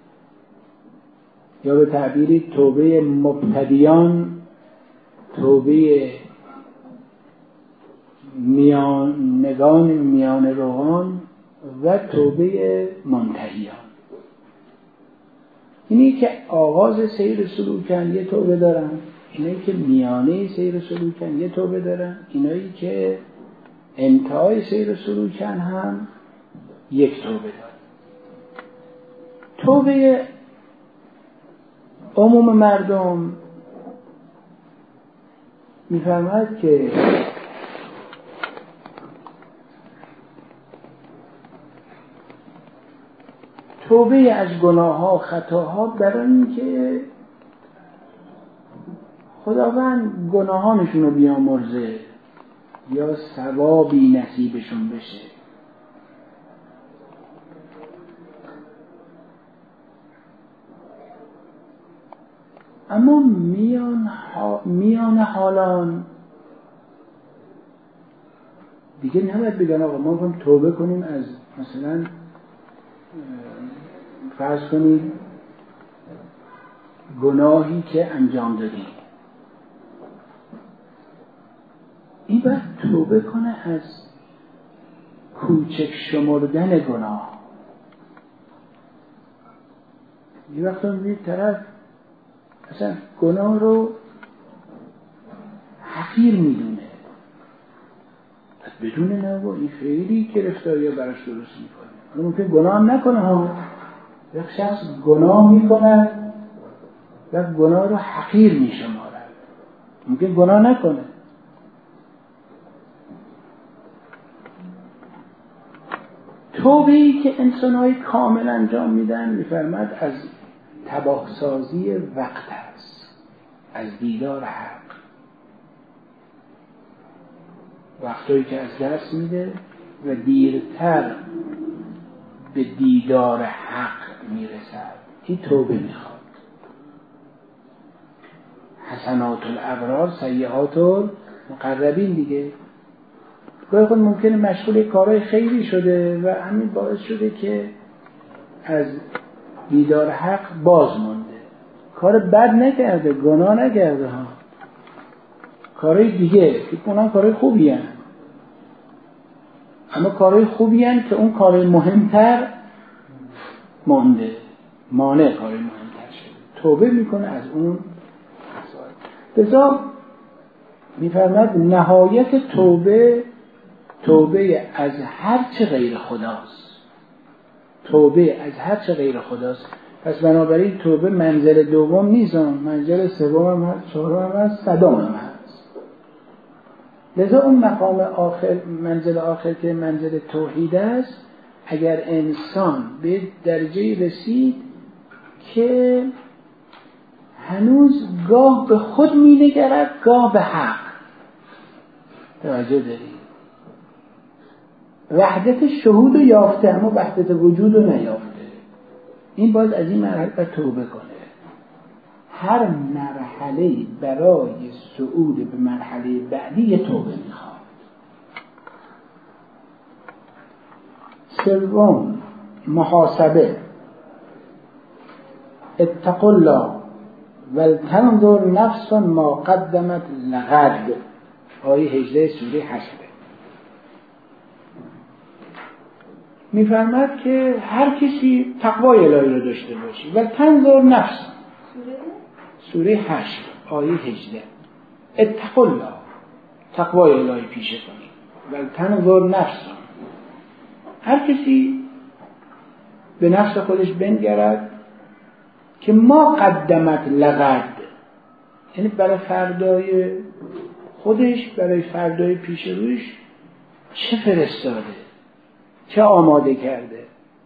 یا به تعبیری توبه مبتدیان، توبه میانگان میان روان و توبه منتهیان. اینی که آغاز سیر سلوکن یه توبه دارن، اینایی که میانه سیر سلوکن یه توبه دارن، اینایی که انتهای سیر سلوکن هم یک توبه دارن. توبه عموم مردم میفرماید که توبه از گناه ها و خطاها برای اینکه خداوند گناهانشون رو بیامرزه یا ثوابی نصیبشون بشه. اما میان, ها میان حالان دیگه نباید بگن آقا ما باید توبه کنیم از مثلا فرض کنید گناهی که انجام دادیم. این باید توبه کنه از کوچک شمردن گناه. یه وقت میبینید طرف اصلا گناه رو حقیر میدونه، بدون نه با این خیلی گرفتاری براش درست میکنه. ممکن گناه هم نکنه ها، یک شخص گناه میکنه و گناه رو حقیر میشماره، ممکن گناه نکنه. توبه‌ای که انسان‌های کامل انجام میدن میفرماد از تباه‌سازی وقت است، از دیدار حق. وقتایی که از دست میده و دیرتر به دیدار حق میرسد، این توبه میخواد. حسنات الابرار سیئات المقربین دیگه. گاهی خود ممکنه مشغول کارهای خیری شده و همین باعث شده که از دیدار حق باز مونده. کار بد نکرده، گناه نکرده ها، کارهای دیگه فکر کنم کارهای خوبی هن. اما کارهای خوبی هن که اون کارهای مهمتر مانده، مانع کارهای مهمتر شده، توبه میکنه از اون مسائل. لذا میفرماد نهایت توبه توبه از هر چه غیر خداست، توبه از هر چه غیر خداست. پس بنابراین توبه منزل دوم نیست، منزل سوم هم هست، چهارم هم هست، صدام هم هست. لذا اون مقام آخر، منزل آخر که منزل توحید است، اگر انسان به درجه رسید که هنوز گاه به خود می نگرد گاه به حق، توجه دارید، وحدت شهود رو یافته اما وحدت وجود رو نیافته، این باز از این مرحله باید توبه کنه. هر مرحله برای صعود به مرحله بعدی یه توبه میخواد. سوم محاسبه. اتقوا الله ولتنظر نفس ما قدمت لغد، آیه هجده سوره حشر. میفرماد که هر کسی تقوای الهی رو داشته باشی. ولتنظر نفس، سوره حشر آیه هجده. اتقوا الله، تقوای الهی پیشه کنی. ولتنظر نفس، هر کسی به نفس خودش بنگرد که ما قدمت لغد، یعنی برای فردای خودش، برای فردای پیش روش چه فرستاده، چه آماده کرده.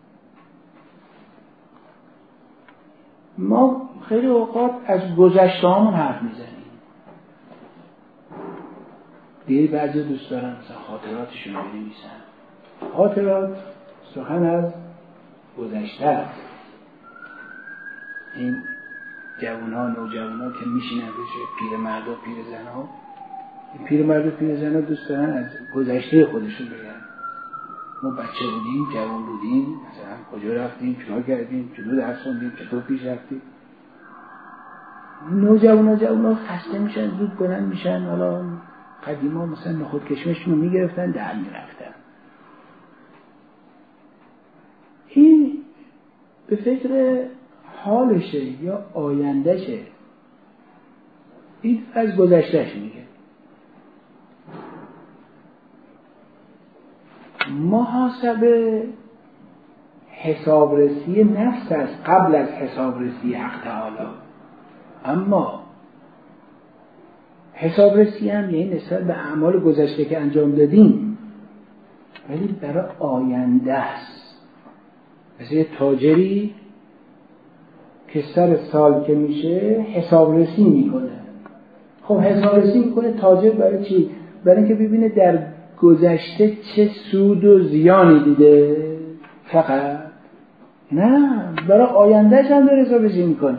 ما خیلی اوقات از گذشته هامون حرف میزنیم. دیگه بعضی دوست دارن مثلا خاطراتشون بنویسن. خاطرات سخن از گذشته است. این جوان ها، نوجوان ها که میشینن روش، پیر مرد و پیر زن ها، پیر مرد و پیر زن ها دوست دارن از گذشته خودشون بگن. ما بچه بودیم، جوان بودیم، مثلا کجا رفتیم، چیکار کردیم، چطور درس خوندیم، چطور پیش رفتیم. نوجوان ها جوان ها خسته میشن، زود بلند میشن. حالا قدیما مثلا نخود کشمشون رو میگرفتن، در میرفتن. این به فکر حالشه یا آیندهشه، این از گذشتهش میگه. محاسبه حسابرسی نفس است قبل از حسابرسی حق تعالی. اما حسابرسی هم یعنی نسبت به اعمال گذشته که انجام دادیم، ولی برای آینده است. مثل یه تاجری که سر سال که میشه حسابرسی میکنه. خب حسابرسی میکنه تاجر برای چی؟ برای اینکه ببینه در گذشته چه سود و زیانی دیده فقط؟ نه، برای آیندهش هم داره حسابرسی میکنه.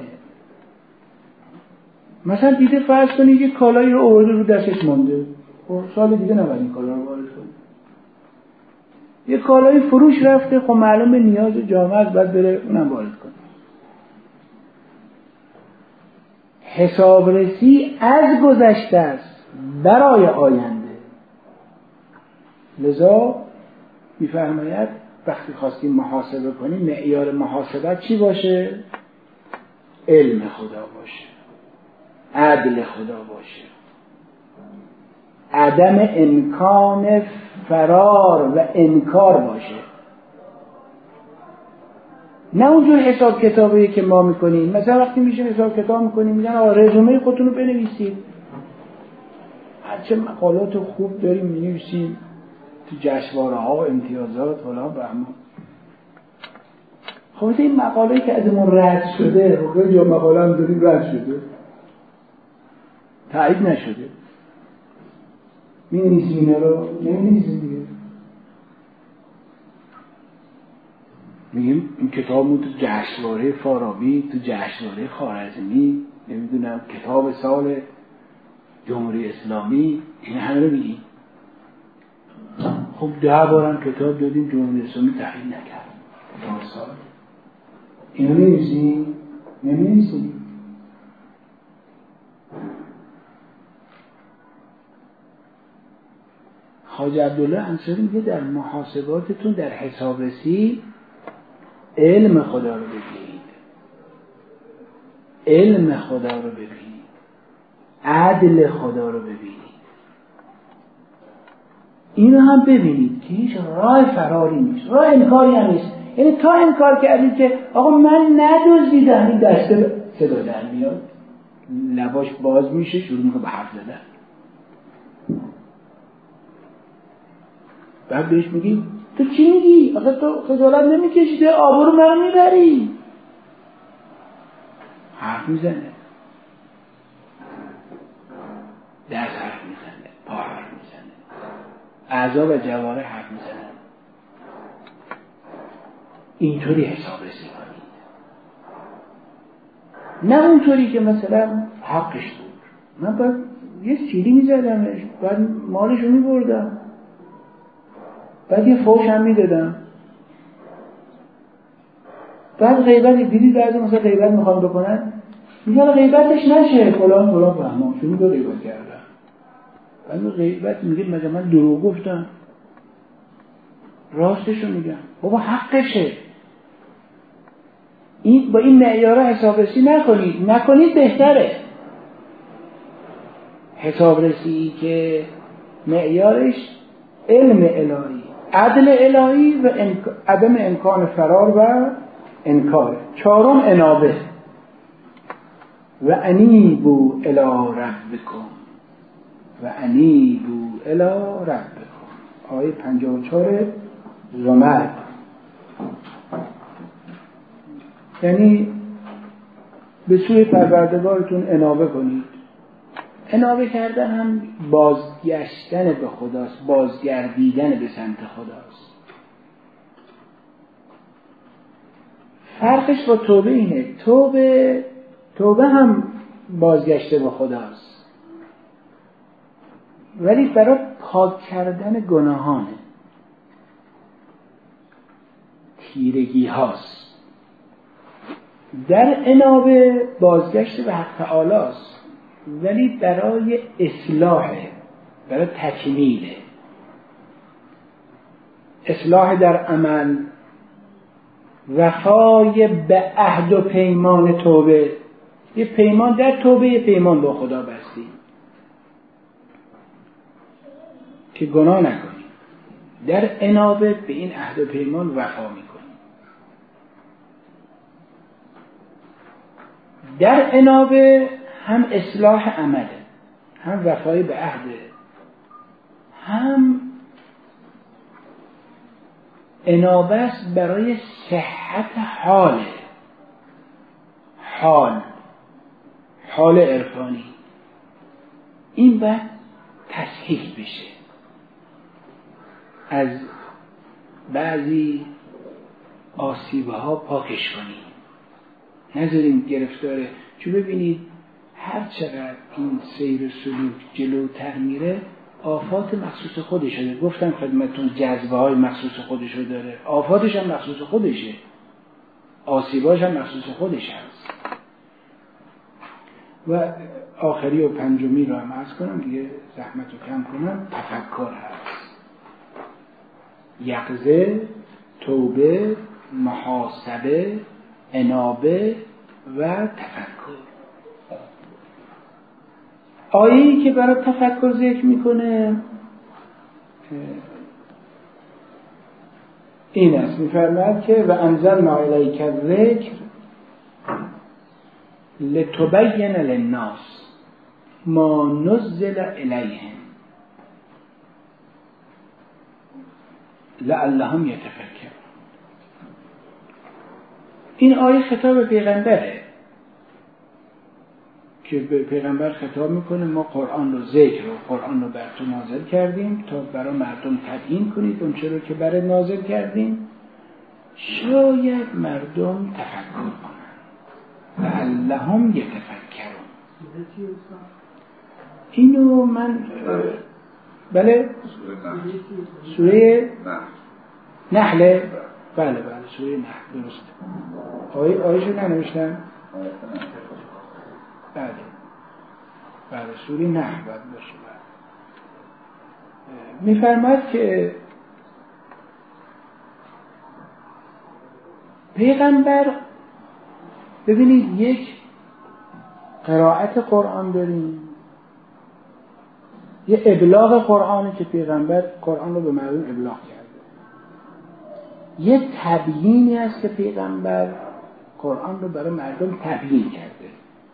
مثلا دیده فرض کنید یه کالایی رو آورده رو دستش مونده، خب سال دیگه نباید این کالا رو وارد کنه. یه کالایی فروش رفته، خب معلومه نیاز جامعه است، باید بره اونم وارد کنه. حسابرسی از گذشته است برای آینده. لذا میفرماید وقتی خواستیم محاسبه کنیم، معیار محاسبت چی باشه؟ علم خدا باشه، عدل خدا باشه، عدم امکان فرار و انکار باشه. نه اونجور حساب کتابی که ما میکنیم. مثلا وقتی میشه حساب کتاب میکنیم میگن آقا رزومه خودتون رو بنویسید، هرچه مقالات خوب داریم مینویسیم تو جشنواره ها، امتیازات فلان بهمان. خب این مقاله‌ای که ازمون رد شده، خب یا مقاله هم داریم رد شده، تایید نشده، می‌نویسیم اینا رو، نمی‌نویسیم دیگه. میگیم این کتابمون تو جشنواره فارابی، تو جشنواره خوارزمی، نمیدونم کتاب سال جمهوری اسلامی، این همه رو میگیم. خب ده بارم کتاب دادیم جمهوری اسلامی تایید نکرد کتاب سال. اینو نمی‌نویسیم؟ نمی‌نویسیم. خواجه عبدالله انصاری میگه در محاسباتتون در حسابرسی علم خدا رو ببینید، علم خدا رو ببینید، عدل خدا رو ببینید. اینو هم ببینید که هیچ راه فراری نیست، راه انکاری هم نیست. یعنی تا انکار کردید که آقا من ندزدیدم، این دسته صدا در میاد، لباش باز میشه، شروع میکنه به حرف زدن. بعد بهش میگی تو چی میگی؟ آخه تو خجالت نمیکشی؟ آبرو من میبری. حرف میزنه، دست حرف میزنه، پا حرف میزنه، اعضا و جوارح حرف میزنه. اینطوری حساب رسی کنید، نه اونطوری که مثلا حقش بود، من باید یه سیلی میزدمش، بعد مالشو میبردم، بعد یه فوش هم میدادم، بعد غیبت دیدید بعضی مثلا غیبت میخوام بکنن میگن غیبتش نشه فلان فلان فهمان چون میگه غیبت کردم. بعد غیبت میگه مگه من دروغ گفتم؟ راستشو میگم بابا، حقشه. این با این معیارها حسابرسی نکنید، نکنید بهتره. حسابرسی که معیارش علم الهی، عدل الهی و انک... عدم امکان فرار و انکار. چهارم انابه و انیبو الی ربکم و انیبو الی ربکم. آیه پنجاه و چهار زمر. یعنی به سوی پروردگارتون انابه کنید. انابه کردن هم بازگشتن به خداست، بازگردیدن به سمت خداست. فرقش با توبه اینه، توبه توبه هم بازگشته به خداست ولی برای پاک کردن گناهانه، تیرگی هاست. در انابه بازگشت به حق تعالی است ولی برای اصلاحه، برای تکمیله. اصلاح در عمل، وفای به عهد و پیمان توبه. یه پیمان در توبه، یه پیمان با خدا بستیم که گناه نکنیم. در انابه به این عهد و پیمان وفا میکنیم. در انابه هم اصلاح عمله، هم وفای به عهده، هم انابه است برای صحت حاله، حال حال عرفانی. این باید تصحیح بشه، از بعضی آسیبه ها پاکش کنیم، نذاریم گرفتاره. چون ببینید هر چقدر این سیر سلوک جلوتر میره آفات مخصوص خودش داره. گفتم خدمتون جذبه های مخصوص خودش رو داره، آفاتش هم مخصوص خودشه، آسیباش هم مخصوص خودش هست. و آخری و پنجمی رو هم عرض کنم دیگه، زحمت رو کم کنم. تفکر هست، یقظه، توبه، محاسبه، انابه و تفکر. آیه‌ای که برای تفکر ذکر میکنه این است، میفرماید که و انزلنا الیک الذکر لتبین للناس ما نزل الیهم لعلهم یتفکرون. این آیه خطاب پیغمبره که به پیغمبر خطاب میکنه ما قرآن رو ذکر و قرآن رو بر تو نازل کردیم تا برای مردم تبیین کنید اون چه رو که برای نازل کردیم، شاید مردم تفکر کنن، لعلهم یتفکرون. اینو من بله سوره نحل، بله بله سوره نحل درست. آیه آیه‌شو ننوشتم؟ بله بله سوره نحل باید باشه. میفرماید که پیغمبر، ببینید یک قرائت قرآن داریم، یه ابلاغ قرآنی که پیغمبر قرآن رو به مردم ابلاغ کرده، یه تبیینی هست که پیغمبر قرآن رو برای مردم تبیین کرده.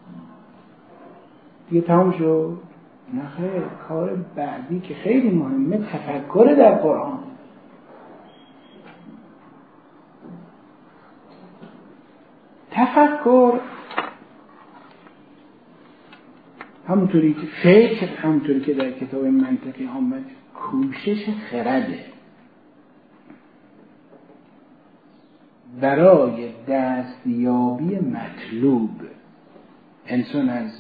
دیگه تمام شد؟ نه خیر، کار بعدی که خیلی مهمه تفکر در قرآن. تفکر همونطوری که فکر، همونطوری که در کتاب منطقی آمد، کوشش خرده برای دستیابی مطلوب. انسان از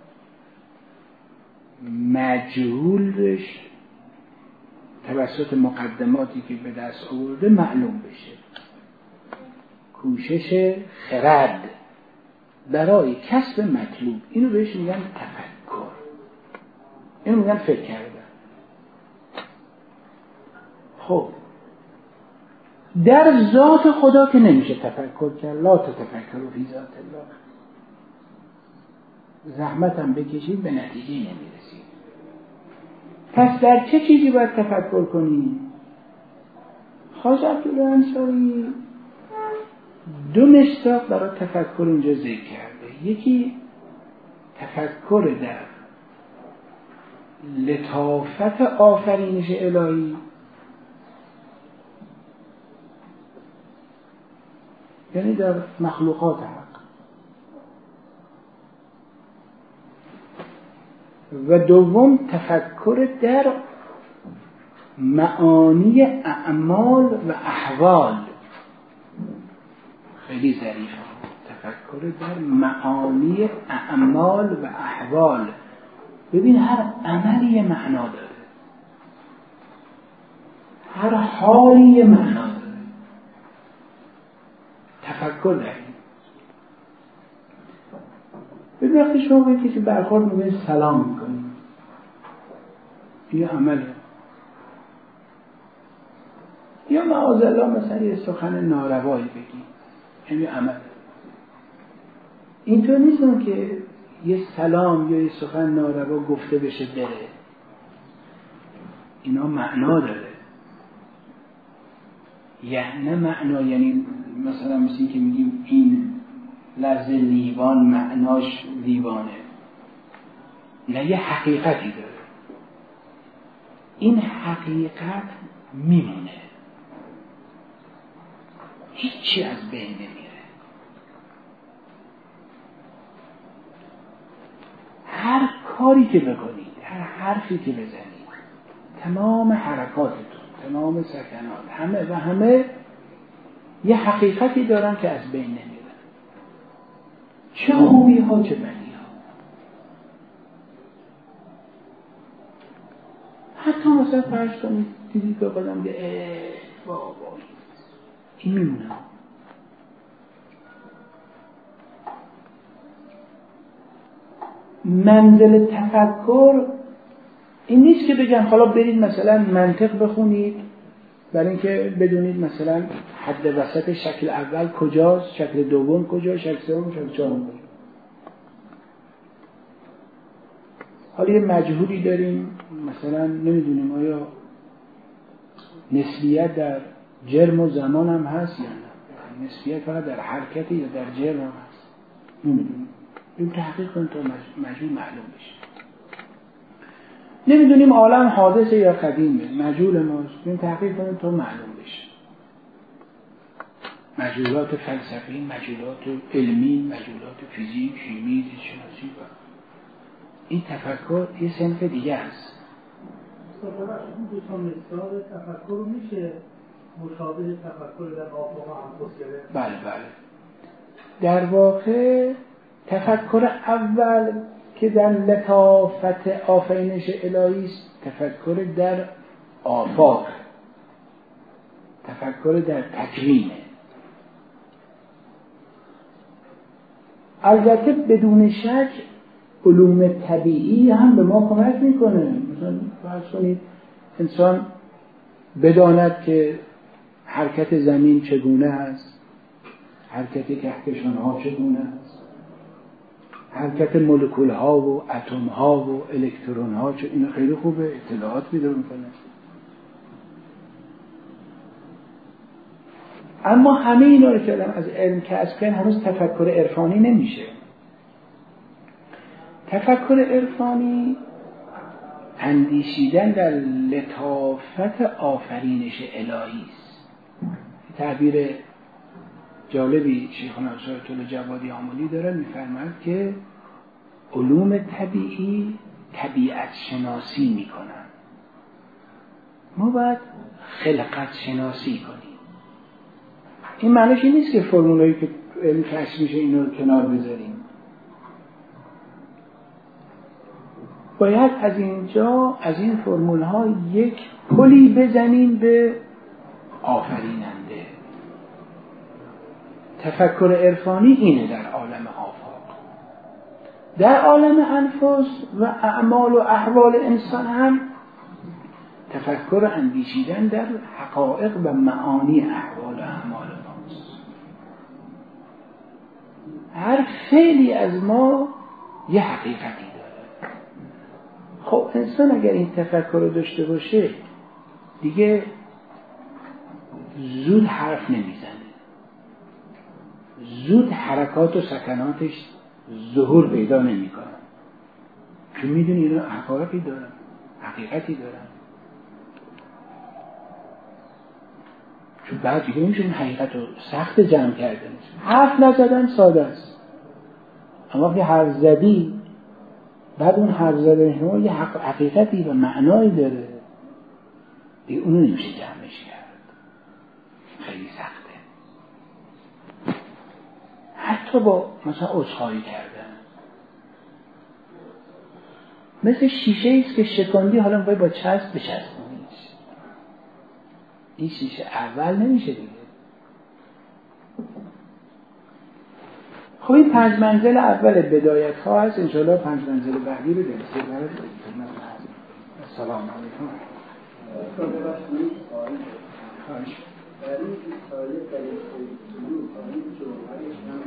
مجهولش توسط مقدماتی که به دست آورده معلوم بشه. کوشش خرد برای کسب مطلوب، اینو بهش میگن تفکر، اینو میگن فکر کردن. خب در ذات خدا که نمیشه تفکر کرد، لا تتفکروا فی ذات الله، زحمت هم بکشید به نتیجه نمیرسید. پس در چه چیزی باید تفکر کنیم؟ خواجه عبدالله انصاری دو مصداق برای تفکر اینجا ذکر کرده. یکی تفکر در لطافت آفرینش الهی، یعنی در مخلوقات حق، و دوم تفکر در معانی اعمال و احوال. خیلی ظریفه، تفکر در معانی اعمال و احوال. ببین هر عملی یه معنا داره، هر حالی یه معنا داره. تفکر در این. ببین وقتی شما به کسی برخورد میکنید سلام میکنید، این عمله. یا معاذالله مثلا یه سخن ناروایی بگید، این عمله. اینطور نیستم که یه سلام یا یه سخن ناروا گفته بشه بره، اینا معنا داره. یعنی معنا، یعنی مثلا مثل این که میگیم این لفظ لیوان معناش لیوانه، نه یه حقیقتی داره. این حقیقت میمونه، هیچی از بین نمیره. هر کاری که بکنید، هر حرفی که بزنید، تمام حرکاتتون، تمام سکنات، همه و همه یه حقیقتی دارن که از بین نمیره. چه خوبی ها چه بدی ها. حتی مثلا فرض کنید دیدید که قدم که اه بابا این میمونه. منزل تفکر این نیست که بگم حالا برید مثلا منطق بخونید برای اینکه بدونید مثلا حد وسط شکل اول کجاست، شکل دوم کجاست، شکل سوم، شکل چهارم کجاست. حالا یه مجهولی داریم، مثلا نمیدونیم آیا نسبیت در جرم و زمان هم هست یا نه، نسبیت فقط در حرکتی یا در جرم هم هست، نمیدونیم. این تحقیق کنید تا مجهول معلوم بشه. نمیدونیم عالم حادثه یا قدیمه، مجهول ماست، این تحقیق کنید تا معلوم بشه. مجهولات فلسفی، مجهولات علمی، مجهولات فیزیک، شیمی، زیست‌شناسی و این تفکر یه صنف دیگه است. این دو تا مثال تفکر رو میشه مشابه تفکر در آفاق انفس گرفت؟ بله بله. در واقع تفکر اول که در لطافت آفرینش الهی است، تفکر در آفاق، تفکر در تکوینه. البته بدون شک علوم طبیعی هم به ما کمک میکنه. مثلا فرض کنید انسان بداند که حرکت زمین چگونه است، حرکت کهکشان ها چگونه است، حرکت مولکول ها و اتم ها و الکترون ها، چه این خیلی خوبه، اطلاعات پیدا میکنه. اما همه اینا رو که آدم از علم کسب کنه هنوز تفکر عرفانی نمیشه. تفکر عرفانی اندیشیدن در لطافت آفرینش الهی است. تعبیر جالبی شیخنا شایت الله جوادی آملی داره، میفرماید که علوم طبیعی طبیعت شناسی میکنن، ما باید خلقت شناسی کنیم. این معنیش این نیست که فرمولایی که علم کشف میشه اینو رو کنار بذاریم. باید از اینجا از این فرمول ها یک پلی بزنیم به آفریننده. تفکر عرفانی اینه در عالم آفاق. در عالم انفس و اعمال و احوال انسان هم تفکر اندیشیدن در حقایق و معانی احوال و اعمال ماست. هر فعلی از ما یه حقیقتی داره. خب انسان اگر این تفکر رو داشته باشه دیگه زود حرف نمیزنه، زود حرکات و سکناتش ظهور پیدا نمی کنن، چون میدونی اینا حقایقی دارن، حقیقتی دارن. چون بعد دیگه نمیشه اون حقیقت رو سخت جمع کردن. حرف نزدن ساده است، اما وقتی حرف زدی بعد اون حرف زدن شما یه حقیقتی و معنایی داره، دیگه اونو نمیشه جمعش کرد، خیلی سخته. حتی با مثلا عذرخواهی کردن، مثل شیشه ایست که شکندی حالا باید با چسب بچسبونیش، این شیشه اول نمیشه دیگه. خب این پنج منزل اول بدایت ها هست. انشاءالله پنج منزل بعدی رو درسته برد. السلام علیکم. خواهش در این سایه در این سلوک این جوهرش هم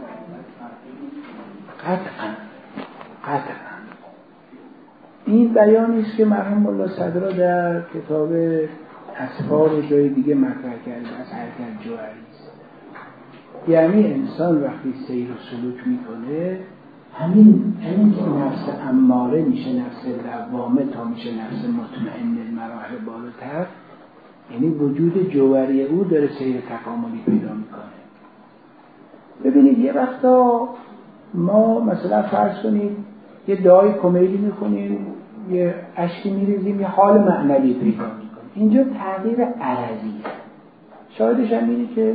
قطعا قطعا این بیانی است که مرحوم ملا صدرا در کتاب اسفار و جای دیگه مطرح کرده از حرکت جوهری است. یعنی انسان وقتی سیر و سلوک میکنه همین همین که نفس اماره میشه نفس لوامه تا میشه نفس مطمئن مراحل بالاتر، یعنی وجود جوهری او داره سیر تکاملی پیدا میکنه. ببینید یه وقتا ما مثلا فرض کنید یه دعای کمیلی میکنیم، یه اشکی میریزیم، یه حال معنوی پیدا میکنیم. اینجا تغییر عرضیه. شاهدش هم اینه که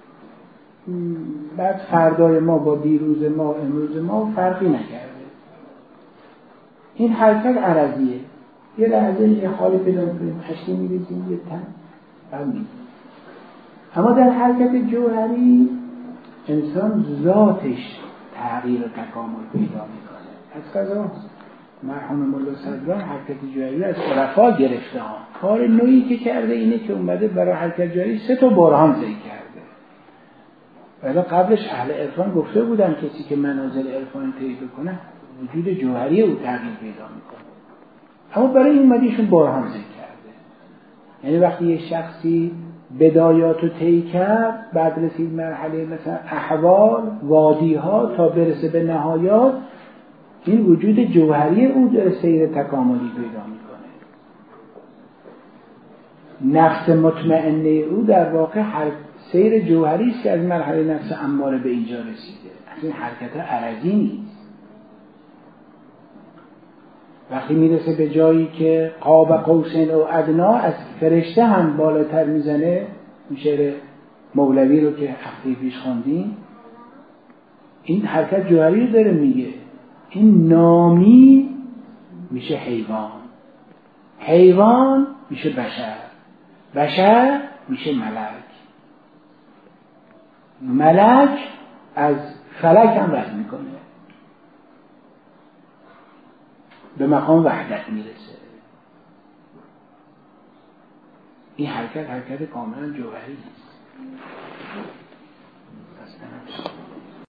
بعد فردای ما با دیروز ما امروز ما فرقی نکرده. این حرکت عرضیه. یه لحظه یه حالی پیدا میکنیم، اشکی میریزیم، یه تن همین. اما در حرکت جوهری انسان ذاتش تغییر و تکامل پیدا میکنه. از قضا مرحوم ملا صدرا حرکت جوهری از عرفا گرفته ها. کار نوعی که کرده اینه که اومده برای حرکت جوهری سه تا برهان ذکر کرده. ولی قبلش اهل عرفان گفته بودن کسی که منازل عرفان طی بکنه وجود جوهری او تغییر پیدا میکنه. اما برای این اومدیشون برهان ذکر کرده. یعنی وقتی یه شخصی بدایاتو طی کرد، بعد رسید مرحله مثلا احوال وادی ها تا برسه به نهایات، این وجود جوهری او داره سیر تکاملی پیدا میکنه. نفس مطمئنه او در واقع هر سیر جوهری است که از مرحله نفس اماره به اینجا رسیده. از این حرکت عرضی نیست. وقتی میرسه به جایی که قاب قوسین و ادنا از فرشته هم بالاتر میزنه، این شعر مولوی رو که هفته پیش خوندیم، این حرکت جوهری رو داره میگه. این نامی میشه حیوان، حیوان میشه بشر، بشر میشه ملک، ملک از فلک هم رد میکنه، به مقام وحدت میرسه. این حرکت حرکت کاملا جوهری است.